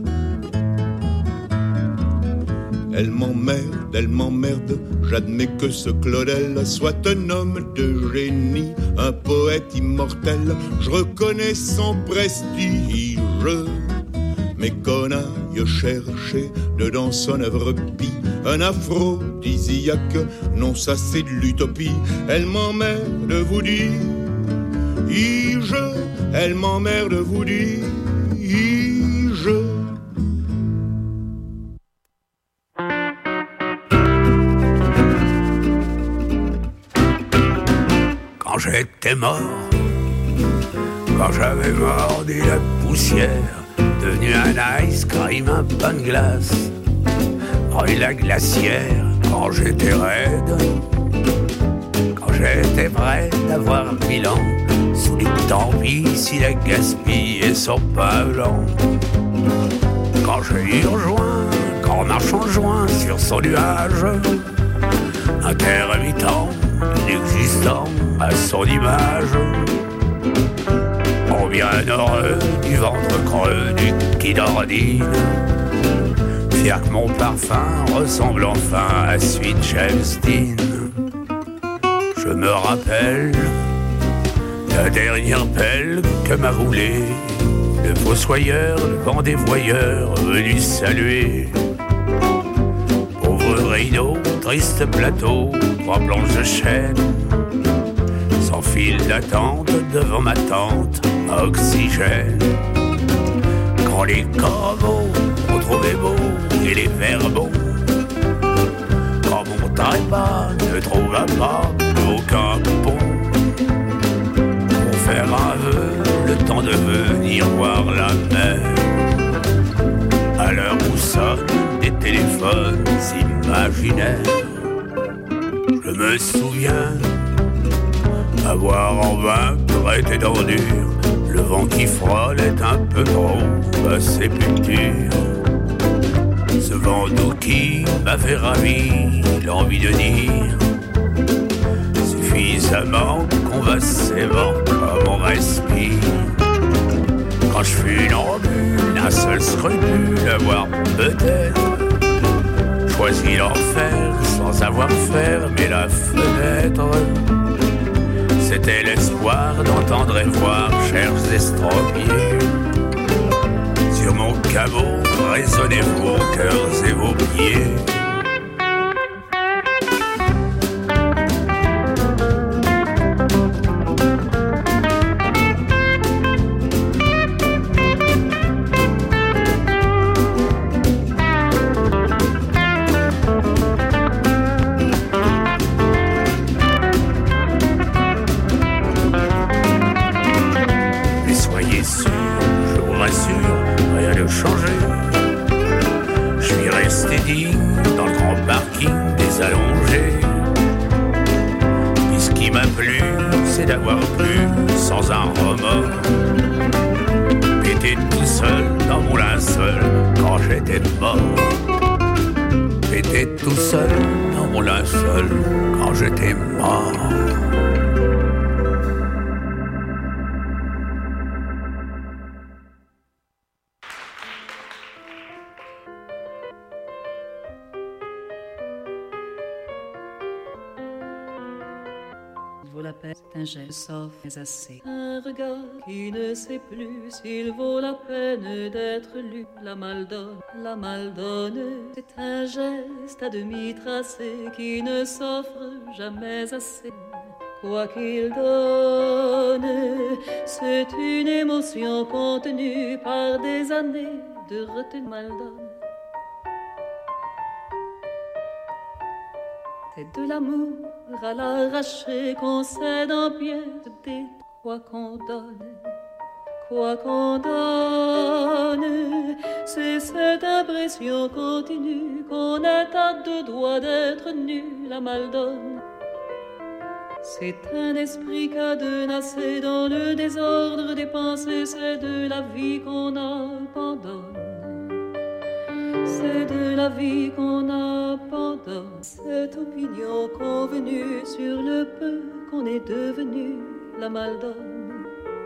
Elle m'emmerde, elle m'emmerde, j'admets que ce Claudel soit un homme de génie, un poète immortel, je reconnais son prestige. Mais qu'on aille chercher dedans son œuvre pie un aphrodisiaque, non ça c'est de l'utopie. Elle m'emmerde, vous dis, je. Elle m'emmerde, vous dis, je. Quand j'étais mort, quand j'avais mordu la poussière, devenu un ice cream, un pain de glace, rue la glacière, quand j'étais raide, quand j'étais prêt d'avoir mille ans, sous les tampis, si la gaspille et son pain blanc, quand j'ai eu rejoint, quand marchant joint sur son nuage, intermittent, inexistant à son image, au bienheureux du ventre creux du kid ordine, fier que mon parfum ressemble enfin à Sweet James Dean. Je me rappelle la dernière pelle que m'a roulée le fossoyeur devant des voyeurs venus saluer. Pauvre rideau, triste plateau, trois planches de chêne, sans fil d'attente devant ma tente à oxygène. Quand les corbeaux ont trouvé beau et les verbaux, quand mon trépas ne trouva pas aucun pont pour faire un vœu, le temps de venir voir la mer. l'heure où sonnent des téléphones imaginaires. Je me souviens avoir en vain prêté d'ordure le vent qui frôle est un peu trop à sépulture. Ce vent doux qui m'avait ravi l'envie de dire suffisamment convassément comme on respire. Quand je fus nambule, un seul scrupule, avoir peut-être choisi l'enfer sans avoir fermé la fenêtre. C'était l'espoir d'entendre et voir, chers estropiés, sur mon caveau résonnez vos cœurs et vos pieds. Assez. Un regard qui ne sait plus s'il vaut la peine d'être lu. La Maldonne, la Maldonne, c'est un geste à demi tracé qui ne s'offre jamais assez. Quoi qu'il donne, c'est une émotion contenue par des années de retenue. Maldonne, c'est de l'amour à l'arraché qu'on cède en pièces des quoi qu'on donne, quoi qu'on donne, c'est cette impression continue qu'on est à deux doigts d'être nu. La Maldonne, c'est un esprit cadenassé dans le désordre des pensées, c'est de la vie qu'on abandonne. C'est de la vie qu'on abandonne, cette opinion convenue sur le peu qu'on est devenu. La Maldonne,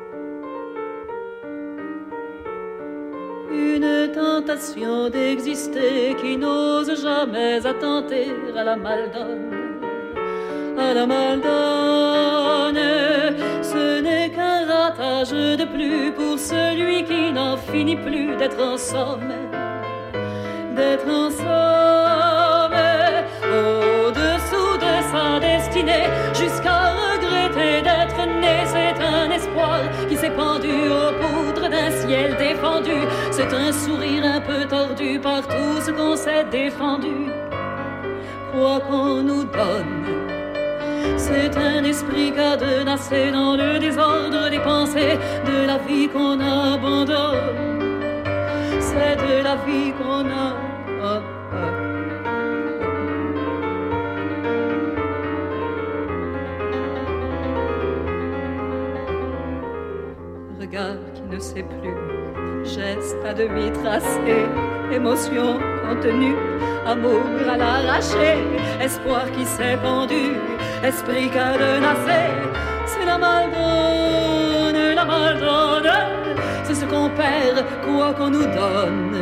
une tentation d'exister qui n'ose jamais attenter à la Maldonne. À la Maldonne, ce n'est qu'un ratage de plus pour celui qui n'en finit plus d'être en somme. D'être en somme, au-dessous de sa destinée, jusqu'à regretter d'être né. C'est un espoir qui s'est pendu aux poudres d'un ciel défendu. C'est un sourire un peu tordu par tout ce qu'on s'est défendu. Quoi qu'on nous donne, c'est un esprit cadenassé dans le désordre des pensées, de la vie qu'on abandonne. C'est de la vie qu'on a. Oh, oh. Regard qui ne sait plus, geste à demi tracé, émotion contenue, amour à l'arraché, espoir qui s'est pendu, esprit cadenassé. C'est la Maldonne, la Maldonne, c'est ce qu'on perd, quoi qu'on nous donne.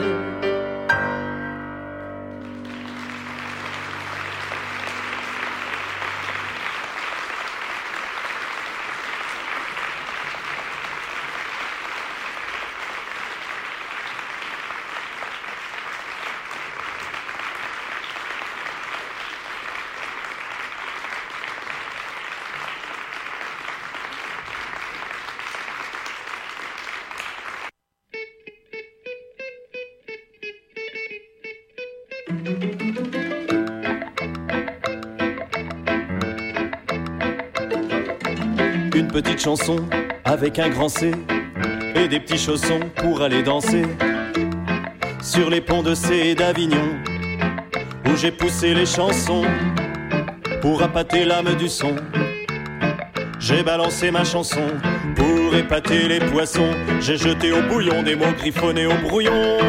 Une petite chanson avec un grand C et des petits chaussons pour aller danser. sur les ponts de C d'Avignon, où j'ai poussé les chansons pour appâter l'âme du son. J'ai balancé ma chanson pour épater les poissons. J'ai jeté au bouillon des mots griffonnés au brouillon.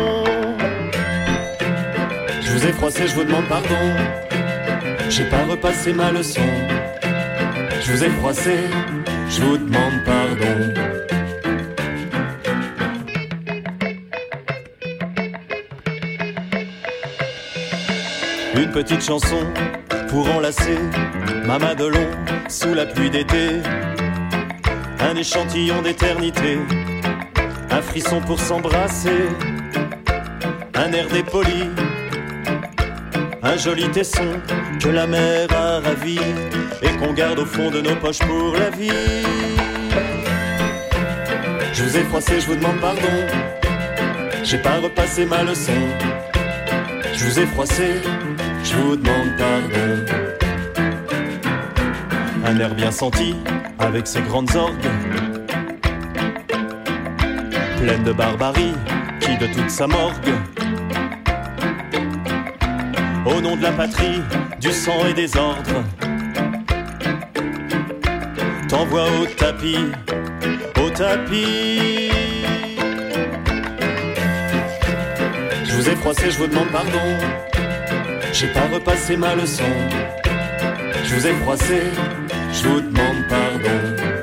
Je vous ai froissé, je vous demande pardon. J'ai pas repassé ma leçon. Je vous ai froissé, je vous demande pardon. Une petite chanson pour enlacer ma Madelon sous la pluie d'été. Un échantillon d'éternité, un frisson pour s'embrasser, un air dépoli, un joli tesson que la mer a ravi et qu'on garde au fond de nos poches pour la vie. Je vous ai froissé, je vous demande pardon. J'ai pas repassé ma leçon. Je vous ai froissé, je vous demande pardon. Un air bien senti, avec ses grandes orgues, pleine de barbarie, qui de toute sa morgue, au nom de la patrie, du sang et des ordres, t'envoie au tapis, au tapis. Je vous ai froissé, je vous demande pardon. J'ai pas repassé ma leçon. Je vous ai froissé, je vous demande pardon.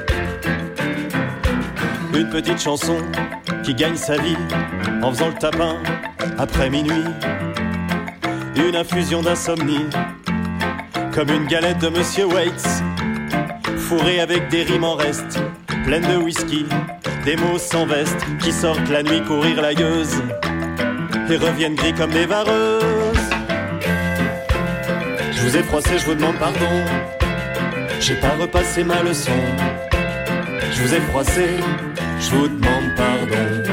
Une petite chanson qui gagne sa vie en faisant le tapin après minuit. Une infusion d'insomnie, comme une galette de Monsieur Waits, fourrée avec des rimes en reste, pleine de whisky, des mots sans veste, qui sortent la nuit courir la gueuse et reviennent gris comme des vareuses. Je vous ai froissé, je vous demande pardon. J'ai pas repassé ma leçon. Je vous ai froissé, je vous demande pardon.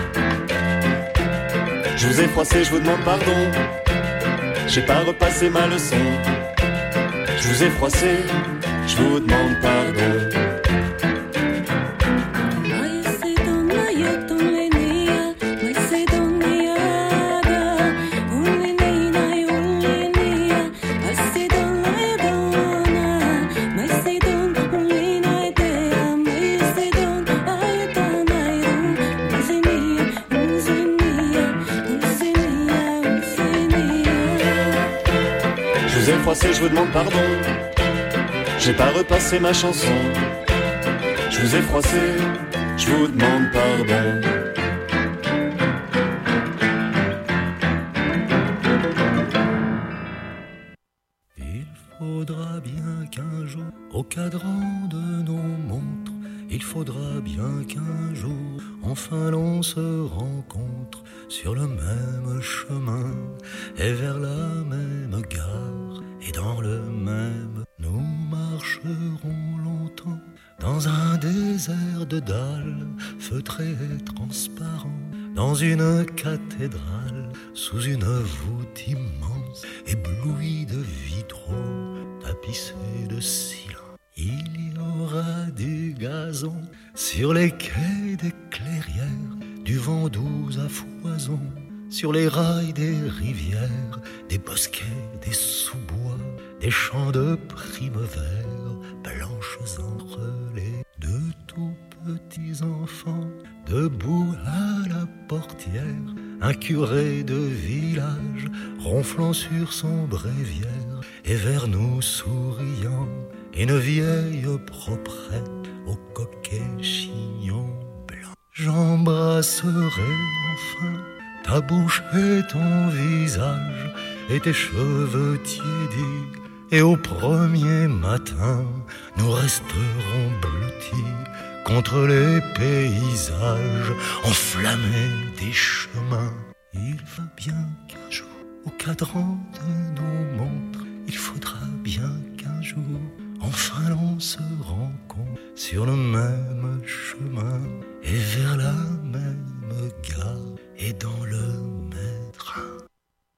Je vous ai froissé, je vous demande pardon. J'ai pas repassé ma leçon. Je vous ai froissé, je vous demande pardon. Je vous demande pardon. J'ai pas repassé ma chanson. Je vous ai froissé, je vous demande pardon. Il faudra bien qu'un jour, au cadran de nos montres, il faudra bien qu'un jour, enfin l'on se rencontre sur le même chemin et vers la même gare. Et dans le même, nous marcherons longtemps dans un désert de dalles, feutré et transparent, dans une cathédrale, sous une voûte immense, éblouie de vitraux, tapissée de silence. Il y aura du gazon sur les quais des clairières, du vent doux à foison, sur les rails des rivières, des bosquets, des sous-bois, des champs de primevère, blanches entrelées de tout petits enfants, debout à la portière, un curé de village, ronflant sur son bréviaire, et vers nous souriant, une vieille proprette au coquet chignon blanc. J'embrasserai enfin ta bouche et ton visage et tes cheveux tiédis, et au premier matin, nous resterons blottis contre les paysages enflammés des chemins. Il va bien qu'un jour, au cadran de nos montres, il faudra bien qu'un jour, enfin l'on se rencontre sur le même chemin et vers la même gare et dans le même train.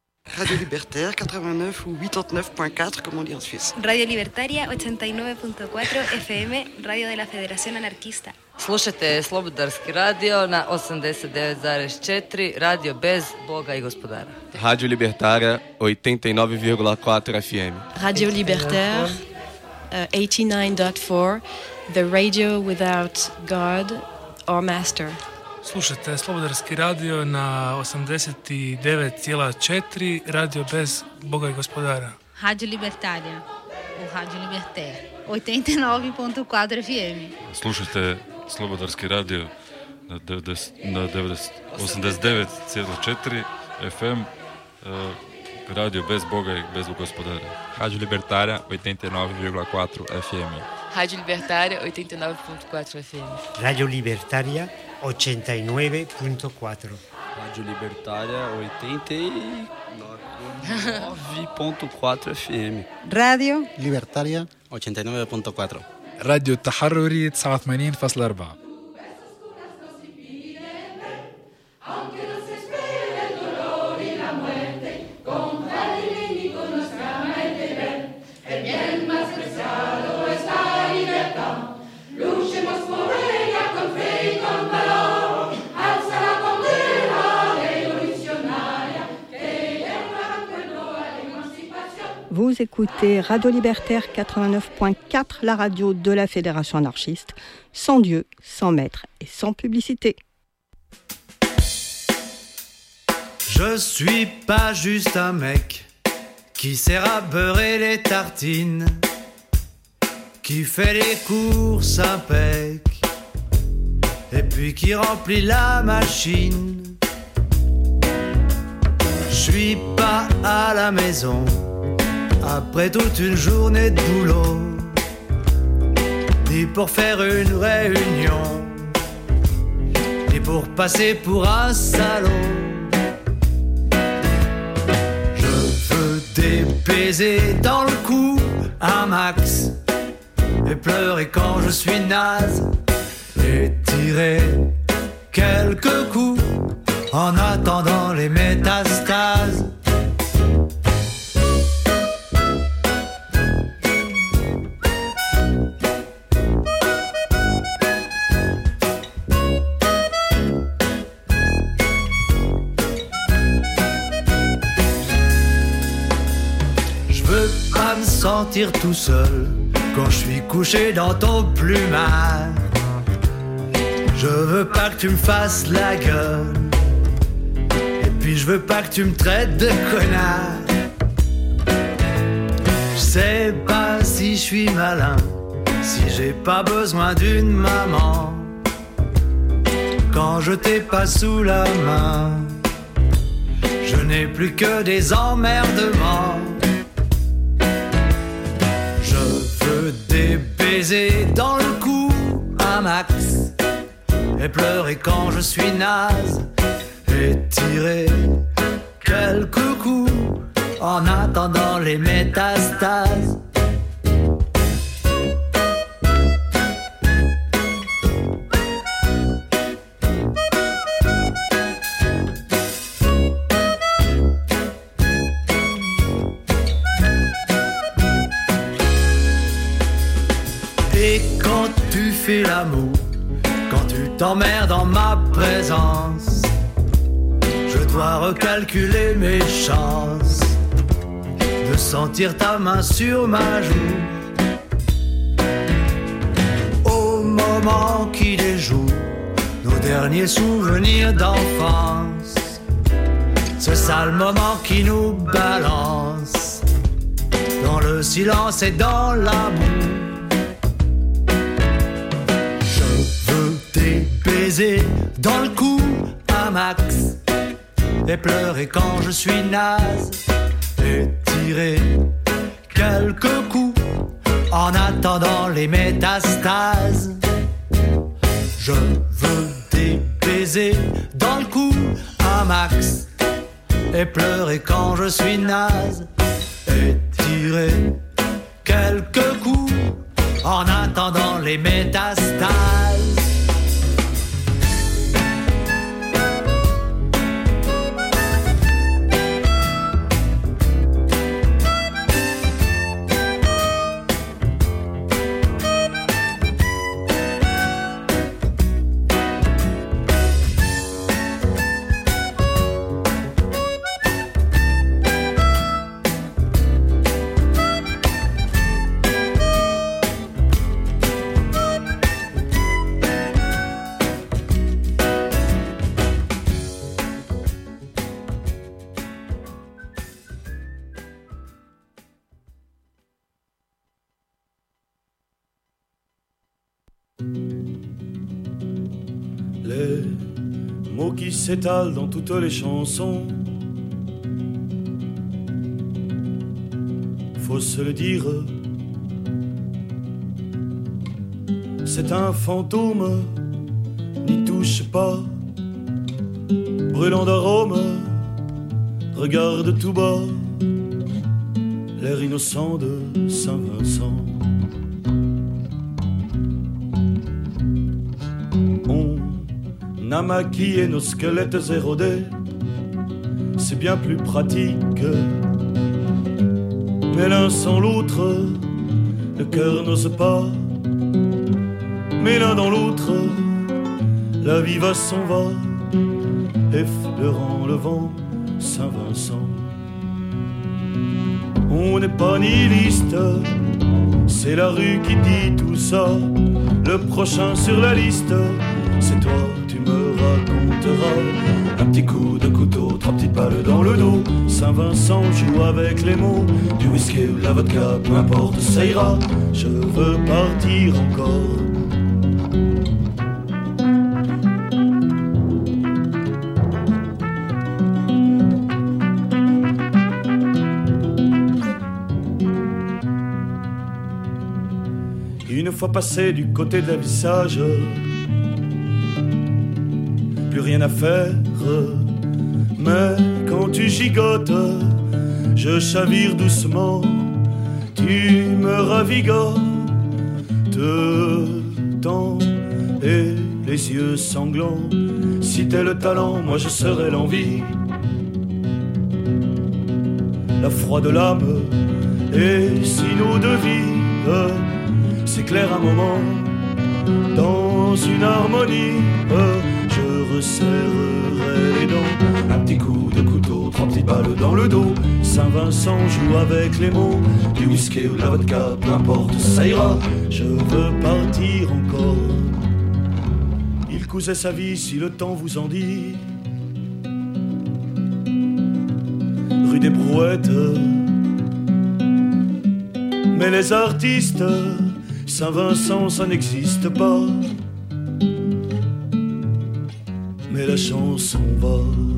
Radio Libertaire quatre-vingt-neuf ou quatre-vingt-neuf point quatre, comme on dit en Suisse. Radio Libertaria očetandevet zarez četiri F M, radio de la Federación Anarquista. Slušajte Slobodarski radio na osamdeset devet zarez četiri, radio bez Boga i gospodara. Rádio Libertária oitenta e nove vírgula quatro F M. Radio Libertaire uh, eighty-nine point four, the radio without God or master. Slušajte Slobodarski radio na osamdeset devet zarez četiri, radio bez Boga i gospodara. Radio Libertaria, ou Radio Libertaire, oitenta e nove ponto quatro F M. Slušajte Slobodarski radio na, na osamdeset devet zarez četiri F M, uh, radio bez Boga i bez gospodara. Rádio Libertária oitenta e nove vírgula quatro F M. Rádio Libertaria oitenta e nove ponto quatro F M. Radio Libertaria oitenta e nove ponto quatro. Rádio Libertária oitenta e nove ponto quatro F M. Radio Libertaria oitenta e nove ponto quatro. راديو التحرري تسعة وثمانين فاصلة أربعة. Vous écoutez Radio Libertaire quatre-vingt-neuf point quatre, la radio de la Fédération Anarchiste, sans Dieu, sans maître et sans publicité. Je suis pas juste un mec qui sert à beurrer les tartines, qui fait les courses impec, et puis qui remplit la machine. Je suis pas à la maison après toute une journée de boulot, ni pour faire une réunion, ni pour passer pour un salaud. Je veux des baisers dans le cou, un max, et pleurer quand je suis naze, et tirer quelques coups en attendant les métastases. Sentir tout seul quand je suis couché dans ton plumard. Je veux pas que tu me fasses la gueule, et puis je veux pas que tu me traites de connard. Je sais pas si je suis malin, si j'ai pas besoin d'une maman quand je t'ai pas sous la main. Je n'ai plus que des emmerdements. Des baisers dans le cou, un max, et pleurer quand je suis naze, et tirer quelques coups en attendant les métastases. L'amour, quand tu t'emmerdes en ma présence, je dois recalculer mes chances de sentir ta main sur ma joue. Au moment qui déjoue nos derniers souvenirs d'enfance, ce sale moment qui nous balance dans le silence et dans l'amour. Dans le cou, un max, et pleurer quand je suis naze, et tirer quelques coups en attendant les métastases. Je veux des baisers dans le cou, un max, et pleurer quand je suis naze, et tirer quelques coups en attendant les métastases. Les mots qui s'étalent dans toutes les chansons, faut se le dire, c'est un fantôme, n'y touche pas, brûlant d'arôme, regarde tout bas, l'air innocent de Saint-Vincent. On a maquillé nos squelettes érodés, c'est bien plus pratique, mais l'un sans l'autre, le cœur n'ose pas. Mais l'un dans l'autre, la vie va s'en va, effleurant le vent Saint-Vincent. On n'est pas nihiliste, c'est la rue qui dit tout ça. Le prochain sur la liste, c'est toi, tu me raconteras. Un petit coup de couteau, trois petites balles dans le dos. Saint-Vincent joue avec les mots, du whisky ou de la vodka, peu importe, ça ira. Je veux partir encore. Une fois passé du côté de la visage, plus rien à faire. Mais quand tu gigotes, je chavire doucement. Tu me ravigotes, tant et les yeux sanglants. Si t'es le talent, moi je serai l'envie. La froide de l'âme, et si nos deux vies s'éclairent un moment dans une harmonie, je resserrerai les dents. Un petit coup de couteau, trois petites balles dans le dos. Saint-Vincent joue avec les mots, du whisky ou de la vodka, peu importe, ça ira. Je veux partir encore. Il cousait sa vie si le temps vous en dit. Rue des Brouettes. Mais les artistes, Saint-Vincent ça n'existe pas. Mais la chanson va.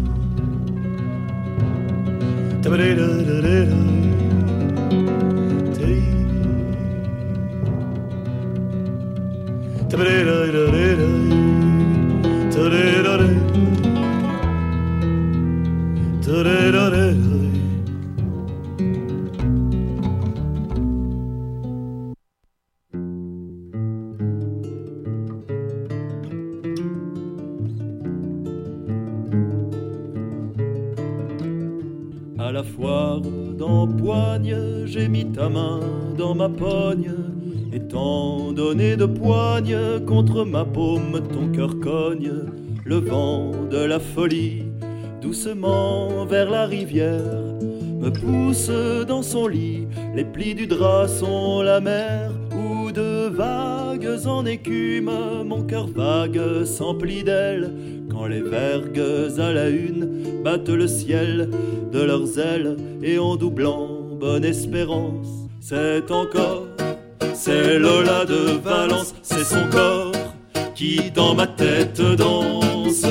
À la foire d'Empoigne, j'ai mis ta main dans ma pogne, et t'en donné de poigne contre ma paume, ton cœur cogne. Le vent de la folie, doucement vers la rivière, me pousse dans son lit. Les plis du drap sont la mer, où de vagues en écume, mon cœur vague s'emplit d'ailes. Quand les vergues à la une battent le ciel de leurs ailes, et en doublant bonne espérance, c'est encore, c'est Lola de Valence, c'est son corps qui dans ma tête danse.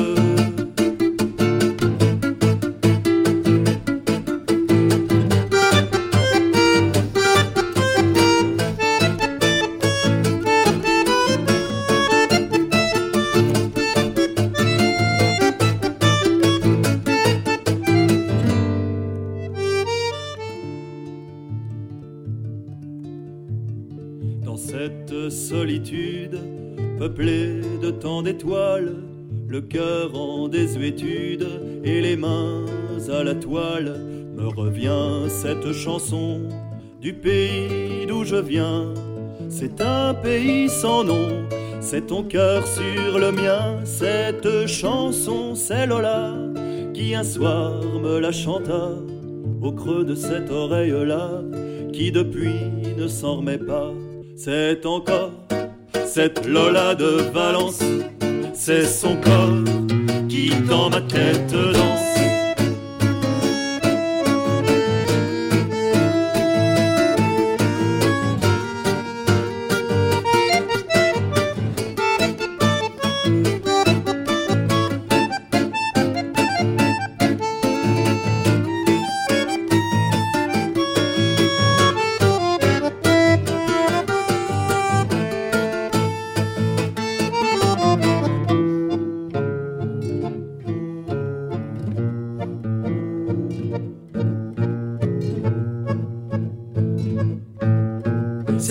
Solitude, peuplée de tant d'étoiles, le cœur en désuétude et les mains à la toile, me revient cette chanson du pays d'où je viens. C'est un pays sans nom, c'est ton cœur sur le mien. Cette chanson, c'est Lola qui un soir me la chanta au creux de cette oreille-là, qui depuis ne s'en remet pas. C'est encore cette Lola de Valence, c'est son corps qui dans ma tête danse.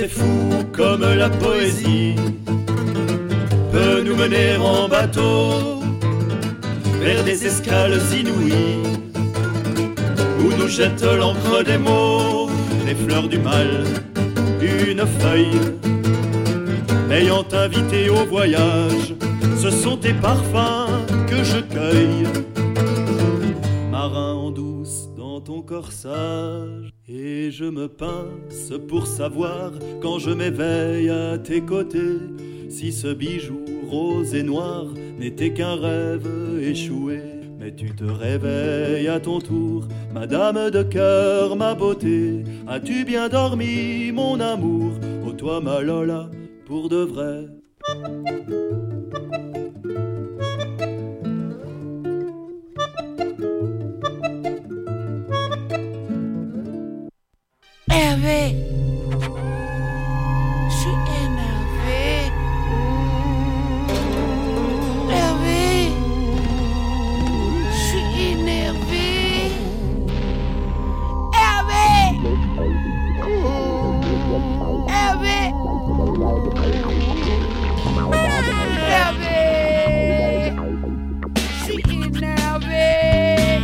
c'est fou comme la poésie peut nous mener en bateau vers des escales inouïes où nous jette l'encre des mots, les fleurs du mal, une feuille m'ayant invité au voyage. Ce sont tes parfums que je cueille, marin en douce dans ton corsage. Et je me pince pour savoir quand je m'éveille à tes côtés si ce bijou rose et noir n'était qu'un rêve échoué. Mais tu te réveilles à ton tour, madame de cœur, ma beauté. As-tu bien dormi, mon amour? Oh toi, ma Lola, pour de vrai. Hervé, je suis énervé. Hervé, je suis énervé. Hervé, Hervé, Hervé, je suis énervé.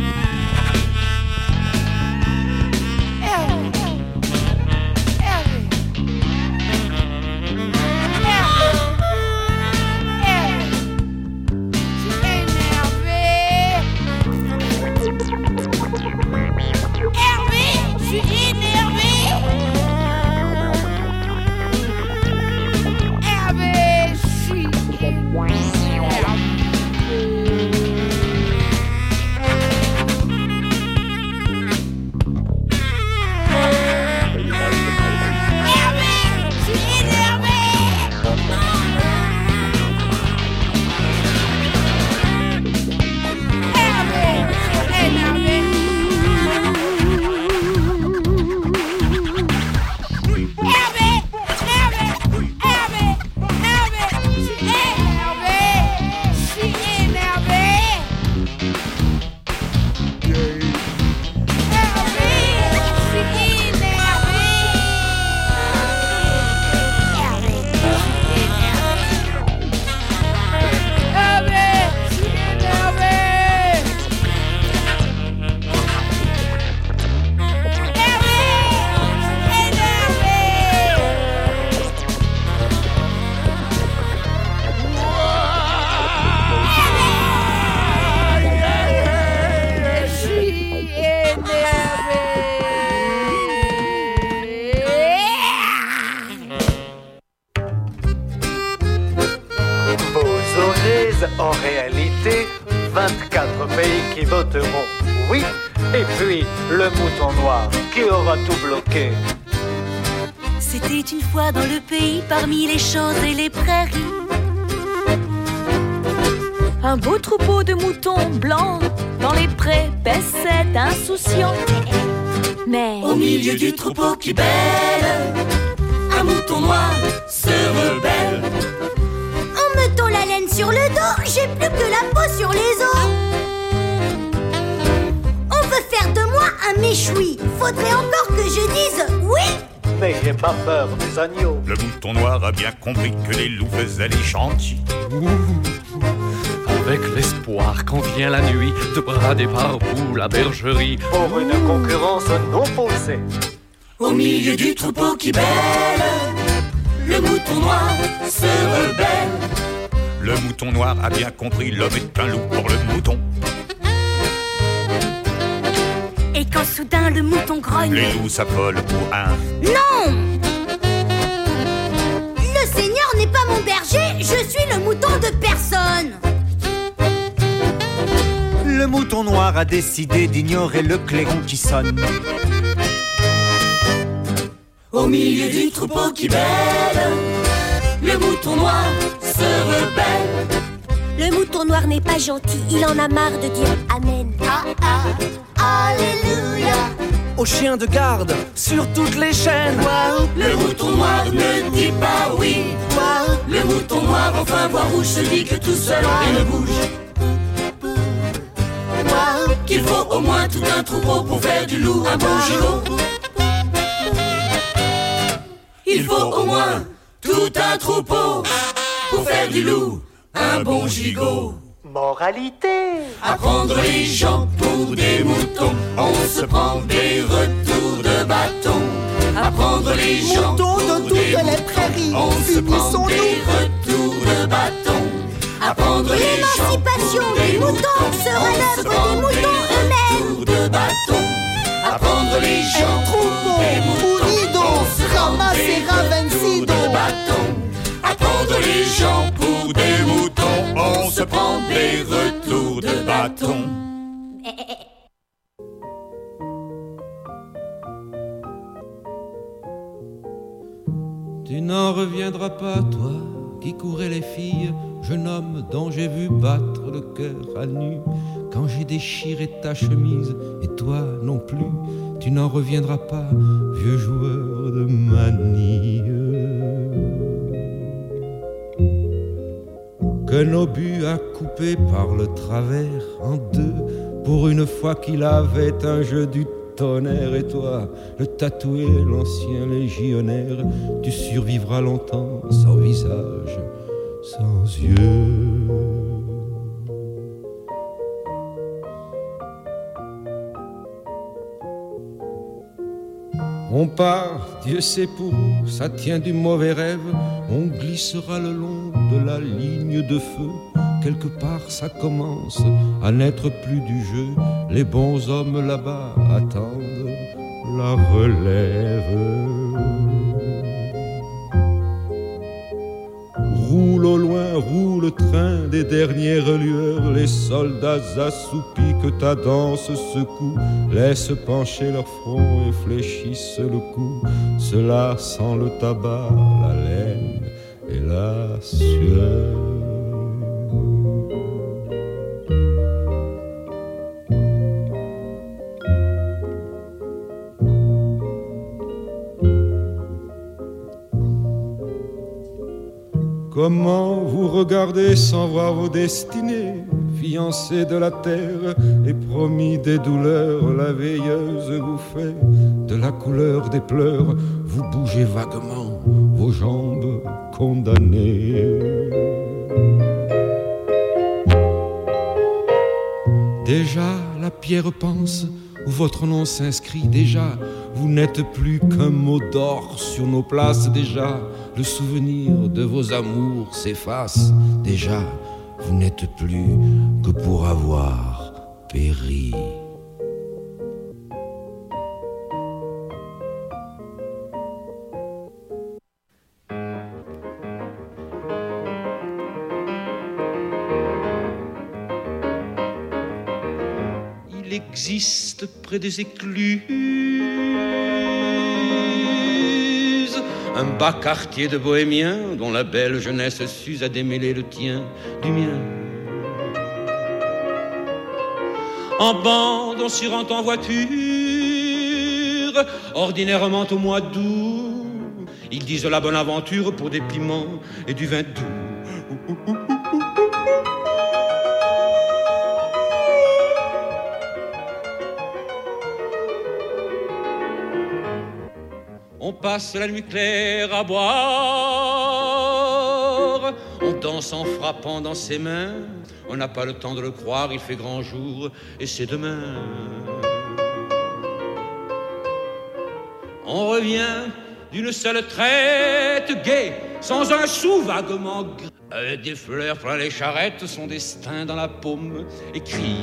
En réalité, vingt-quatre pays qui voteront oui, et puis le mouton noir qui aura tout bloqué. C'était une fois dans le pays, parmi les champs et les prairies, un beau troupeau de moutons blancs dans les prés paissait insouciant. Mais au milieu du troupeau qui bêle, un mouton noir se rebelle. En mettant la laine sur le dos, j'ai plus que la peau sur les os. On veut faire de moi un méchoui. Faudrait encore que je dise oui. N'ayez pas peur des agneaux. Le mouton noir a bien compris que les loups faisaient les chantiers. Avec l'espoir quand vient la nuit de brader par bout la bergerie pour une concurrence non faussée. Au milieu du troupeau qui bêle, le mouton noir se rebelle. Le mouton noir a bien compris, l'homme est un loup pour le mouton. Et quand soudain le mouton grogne, les loups s'affolent pour un non. Le Seigneur n'est pas mon berger, je suis le mouton de personne. Le mouton noir a décidé d'ignorer le clairon qui sonne. Au milieu du troupeau qui bêle, le mouton noir se rebelle. Le mouton noir n'est pas gentil, il en a marre de dire Amen. Ah ah, Alléluia. Aux chiens de garde, sur toutes les chaînes. Wow. Le mouton noir ne dit pas oui. Wow. Le mouton noir enfin voit rouge, se dit que tout seul il ne bouge. Wow. Qu'il faut au moins tout un troupeau pour faire du loup un bon gigot. Il faut au moins tout un troupeau pour faire du loup un bon gigot. Moralité. Apprendre les gens pour des moutons, on se prend des retours de bâton. Apprendre les gens moutons pour de toutes des les moutons, prairies, on se prend des retours de bâton. Apprendre les gens L'émancipation pour des des moutons moutons sera on se l'œuvre prend des moutons des eux-mêmes. retours de bâton. Apprendre les gens pour des moutons, on se prend des retours de bâton. Apprendre les gens pour des moutons, on se prend des retours de bâton. Tu n'en reviendras pas, toi, qui courais les filles, jeune homme dont j'ai vu battre le cœur à nu, quand j'ai déchiré ta chemise, et toi non plus, tu n'en reviendras pas, vieux joueur de manille. Qu'un obus a coupé par le travers en deux, pour une fois qu'il avait un jeu du tonnerre, et toi, le tatoué, l'ancien légionnaire, tu survivras longtemps sans visage, sans yeux. On part, Dieu sait pour où, ça tient du mauvais rêve, on glissera le long de la ligne de feu. Quelque part ça commence à n'être plus du jeu, les bons hommes là-bas attendent la relève. Roule au loin, roule le train des dernières lueurs, les soldats assoupis que ta danse secoue laissent pencher leur front et fléchissent le cou, cela sent le tabac, la laine et la sueur. Comment vous regardez sans voir vos destinées, fiancés de la terre et promis des douleurs, la veilleuse vous fait de la couleur des pleurs, vous bougez vaguement vos jambes condamnées. Déjà la pierre pense où votre nom s'inscrit, déjà vous n'êtes plus qu'un mot d'or sur nos places, déjà le souvenir de vos amours s'efface, déjà vous n'êtes plus que pour avoir péri. Il existe près des écluses un bas quartier de bohémiens dont la belle jeunesse s'use à démêler le tien du mien. En bande, on s'y rend en voiture, ordinairement au mois d'août. Ils disent la bonne aventure pour des piments et du vin doux. On passe la nuit claire à boire, on danse en frappant dans ses mains, on n'a pas le temps de le croire, il fait grand jour et c'est demain. On revient d'une seule traite gaie, sans un sou vaguement gris, avec des fleurs plein les charrettes, son destin dans la paume écrit.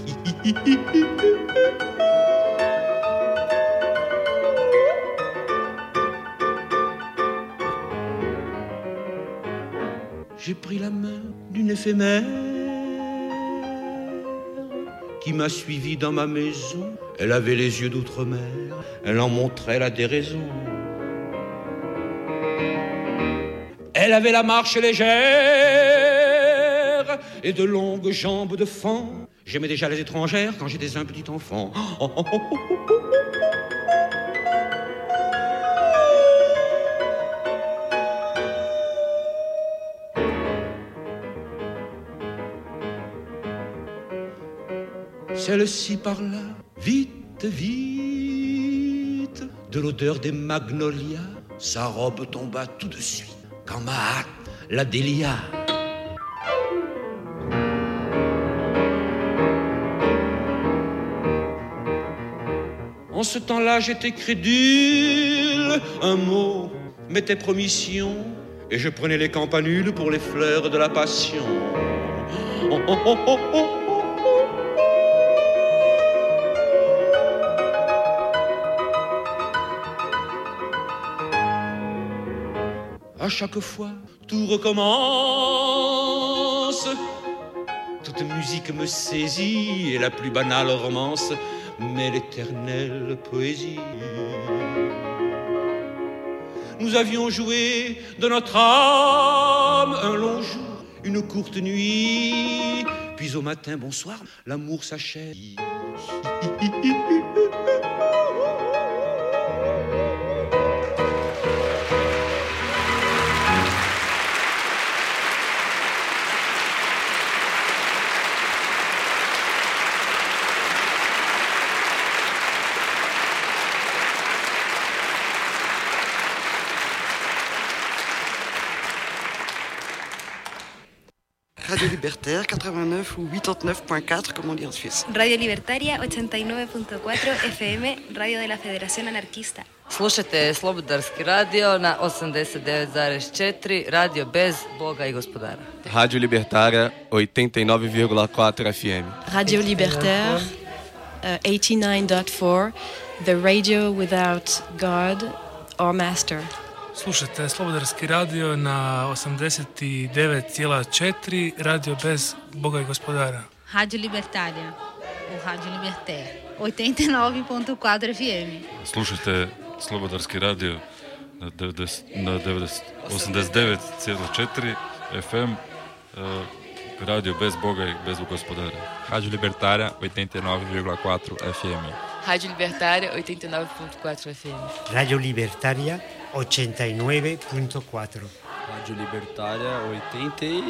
J'ai pris la main d'une éphémère qui m'a suivi dans ma maison. Elle avait les yeux d'outre-mer, elle en montrait la déraison. Elle avait la marche légère et de longues jambes de fan. J'aimais déjà les étrangères quand j'étais un petit enfant. Oh, oh, oh, oh, oh. Celle-ci par là, vite, vite, de l'odeur des magnolias, sa robe tomba tout de suite, quand Mahat la délia. En ce temps-là, j'étais crédule, un mot m'était promission, et je prenais les campanules pour les fleurs de la passion. Oh, oh, oh, oh, oh. À chaque fois, tout recommence. Toute musique me saisit, et la plus banale romance, mais l'éternelle poésie. Nous avions joué de notre âme un long jour, une courte nuit, puis au matin, bonsoir, l'amour s'achève. Radio Libertaire quatre-vingt-neuf ou quatre-vingt-neuf point quatre, comme on dit en Suisse. Radio Libertaria ochenta y nueve punto cuatro F M, radio de la Federación Anarquista. Slušajte Slobodarski radio na osamdeset devet zarez četiri, radio bez Boga i gospodara. Radio Libertaria oitenta e nove vírgula quatro F M. Radio Libertaire uh, eighty-nine point four, the radio without God or master. Slušajte Slobodarski radio na osamdeset devet zarez četiri, radio bez Boga i gospodara. Radio Libertaria, o Rádio Libertaire, oitenta e nove ponto quatro F M. Slušajte Slobodarski radio na, na osamdeset devet zarez četiri F M, uh, radio bez Boga i bez gospodara. Radio Libertaria oitenta e nove vírgula quatro F M. Radio Libertaria oitenta e nove ponto quatro F M. Radio Libertaria ochenta y nueve punto cuatro. Radio Libertaria oitenta e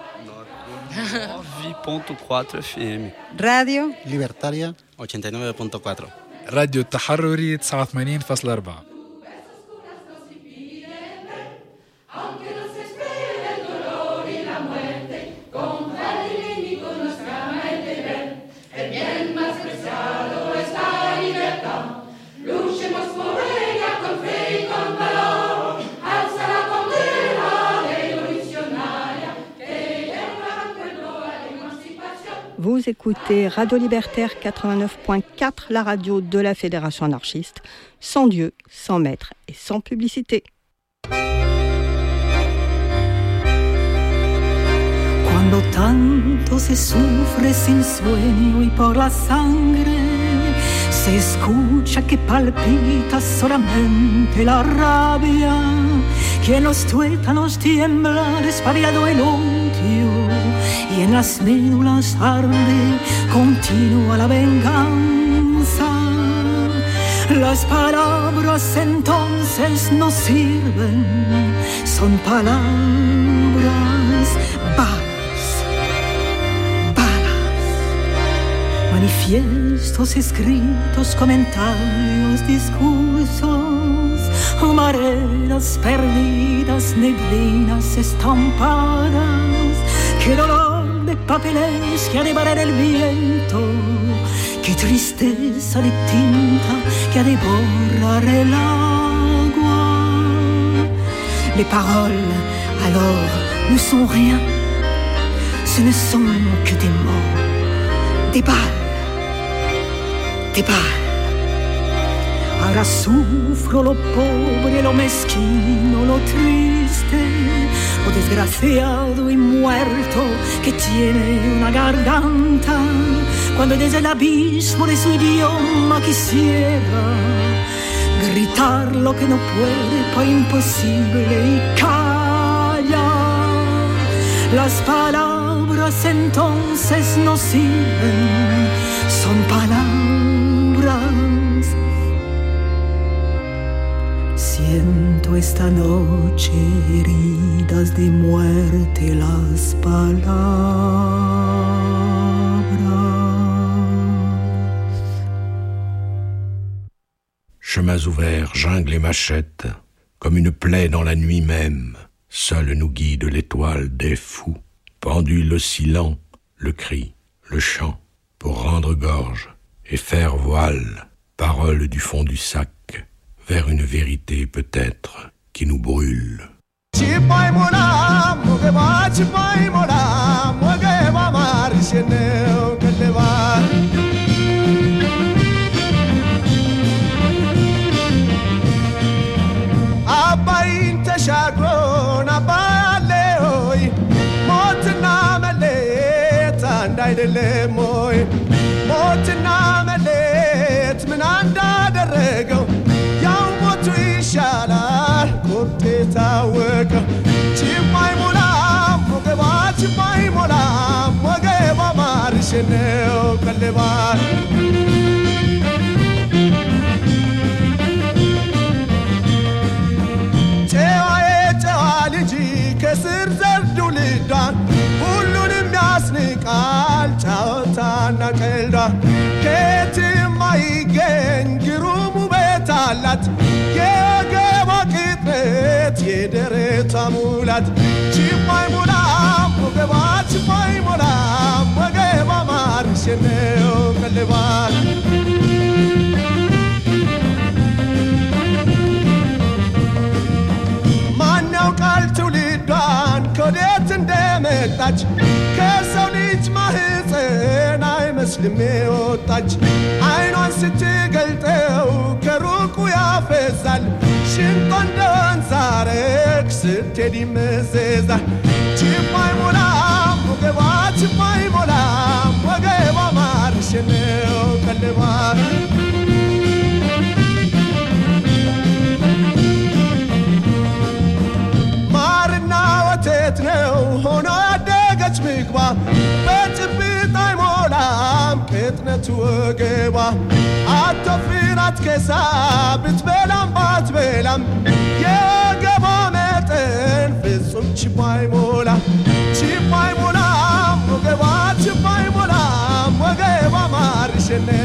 nove ponto quatro F M. Radio Libertaria ochenta y nueve punto cuatro. راديو التحرري تسعة وثمانين فاصلة أربعة. Vous écoutez Radio Libertaire quatre-vingt-neuf point quatre, la radio de la Fédération anarchiste, sans Dieu, sans maître et sans publicité. Cuando tanto se sufre sin sueño y por la sangre, se escucha que palpita solamente la rabia, que en los tuétanos tiembla despabilado el odio, y en las médulas arde continua la venganza. Las palabras entonces no sirven, son palabras balas, balas, manifiestos escritos, comentarios, discursos, mareas perdidas, neblinas estampadas. Qué dolor de papeles que ha de barrer el viento, qué tristeza de tinta que ha de borrar el agua. Les paroles, alors, ne sont rien, ce ne sont que des mots, des balles, des balles. Ahora sufro lo pobre, lo mezquino, lo triste, lo desgraciado y muerto que tiene una garganta, cuando desde el abismo de su idioma quisiera gritar lo que no puede por imposible y calla. Las palabras entonces no sirven, son palabras. Siento esta noche heridas de muerte las palabras. Chemins ouverts, jungles et machettes, comme une plaie dans la nuit même. Seul nous guide l'étoile des fous, pendule oscillant, le cri, le chant, pour rendre gorge et faire voile, parole du fond du sac, vers une vérité peut-être qui nous brûle. አይደለም ወይ ሞትና መሌት ምን እንዳደረገው ያው ሞቱ ይሻላል ቁርጥ ታወቀ ቺማይ ሞላ ሞገባ ቺማይ ሞላ ሞገባ ማርሽ ነው ቀልባ ጨዋዬ ጨዋ ልጅ ከስር ዘርዱ ልዳን ሁሉንም ያስንቃል ጫወታና ቀልዳ ከየትም አይገኝ ግሩም ውበት አላት የገባ ቅጥነት የደረቷ ሙላት ቺማይ ሞላ ሞገባ ቺማይ ሞላ ሞገባ ማርሽ ነው ቀልባ ማነው ቃል ትውልዷን ከወዴት እንደመጣች ከሰው ልጅ ማህፀን አይመስልም የወጣች አይኗን ስትገልጠው ከሩቁ ያፈዛል ሽንጧ እንደ ወንዝ ሐረግ ስትሄድ ይመዘዛል ቺማይ ሞላ ሞገባ ቺማይ ሞላ ሞገባ ማርሽ ነው ቀልባ ወተት ነው ሆኖ ያደገች ምግባ በጭብጥ አይሞላም ቅጥነቱ ወገባ አትወፍር አትከሳ ብትበላም ባትበላም የወገባ መጠን ፍጹም ችቦ አይሞላ ችቦ አይሞላ ወገባ ችቦ አይሞላ ወገባ ማርሽ ነው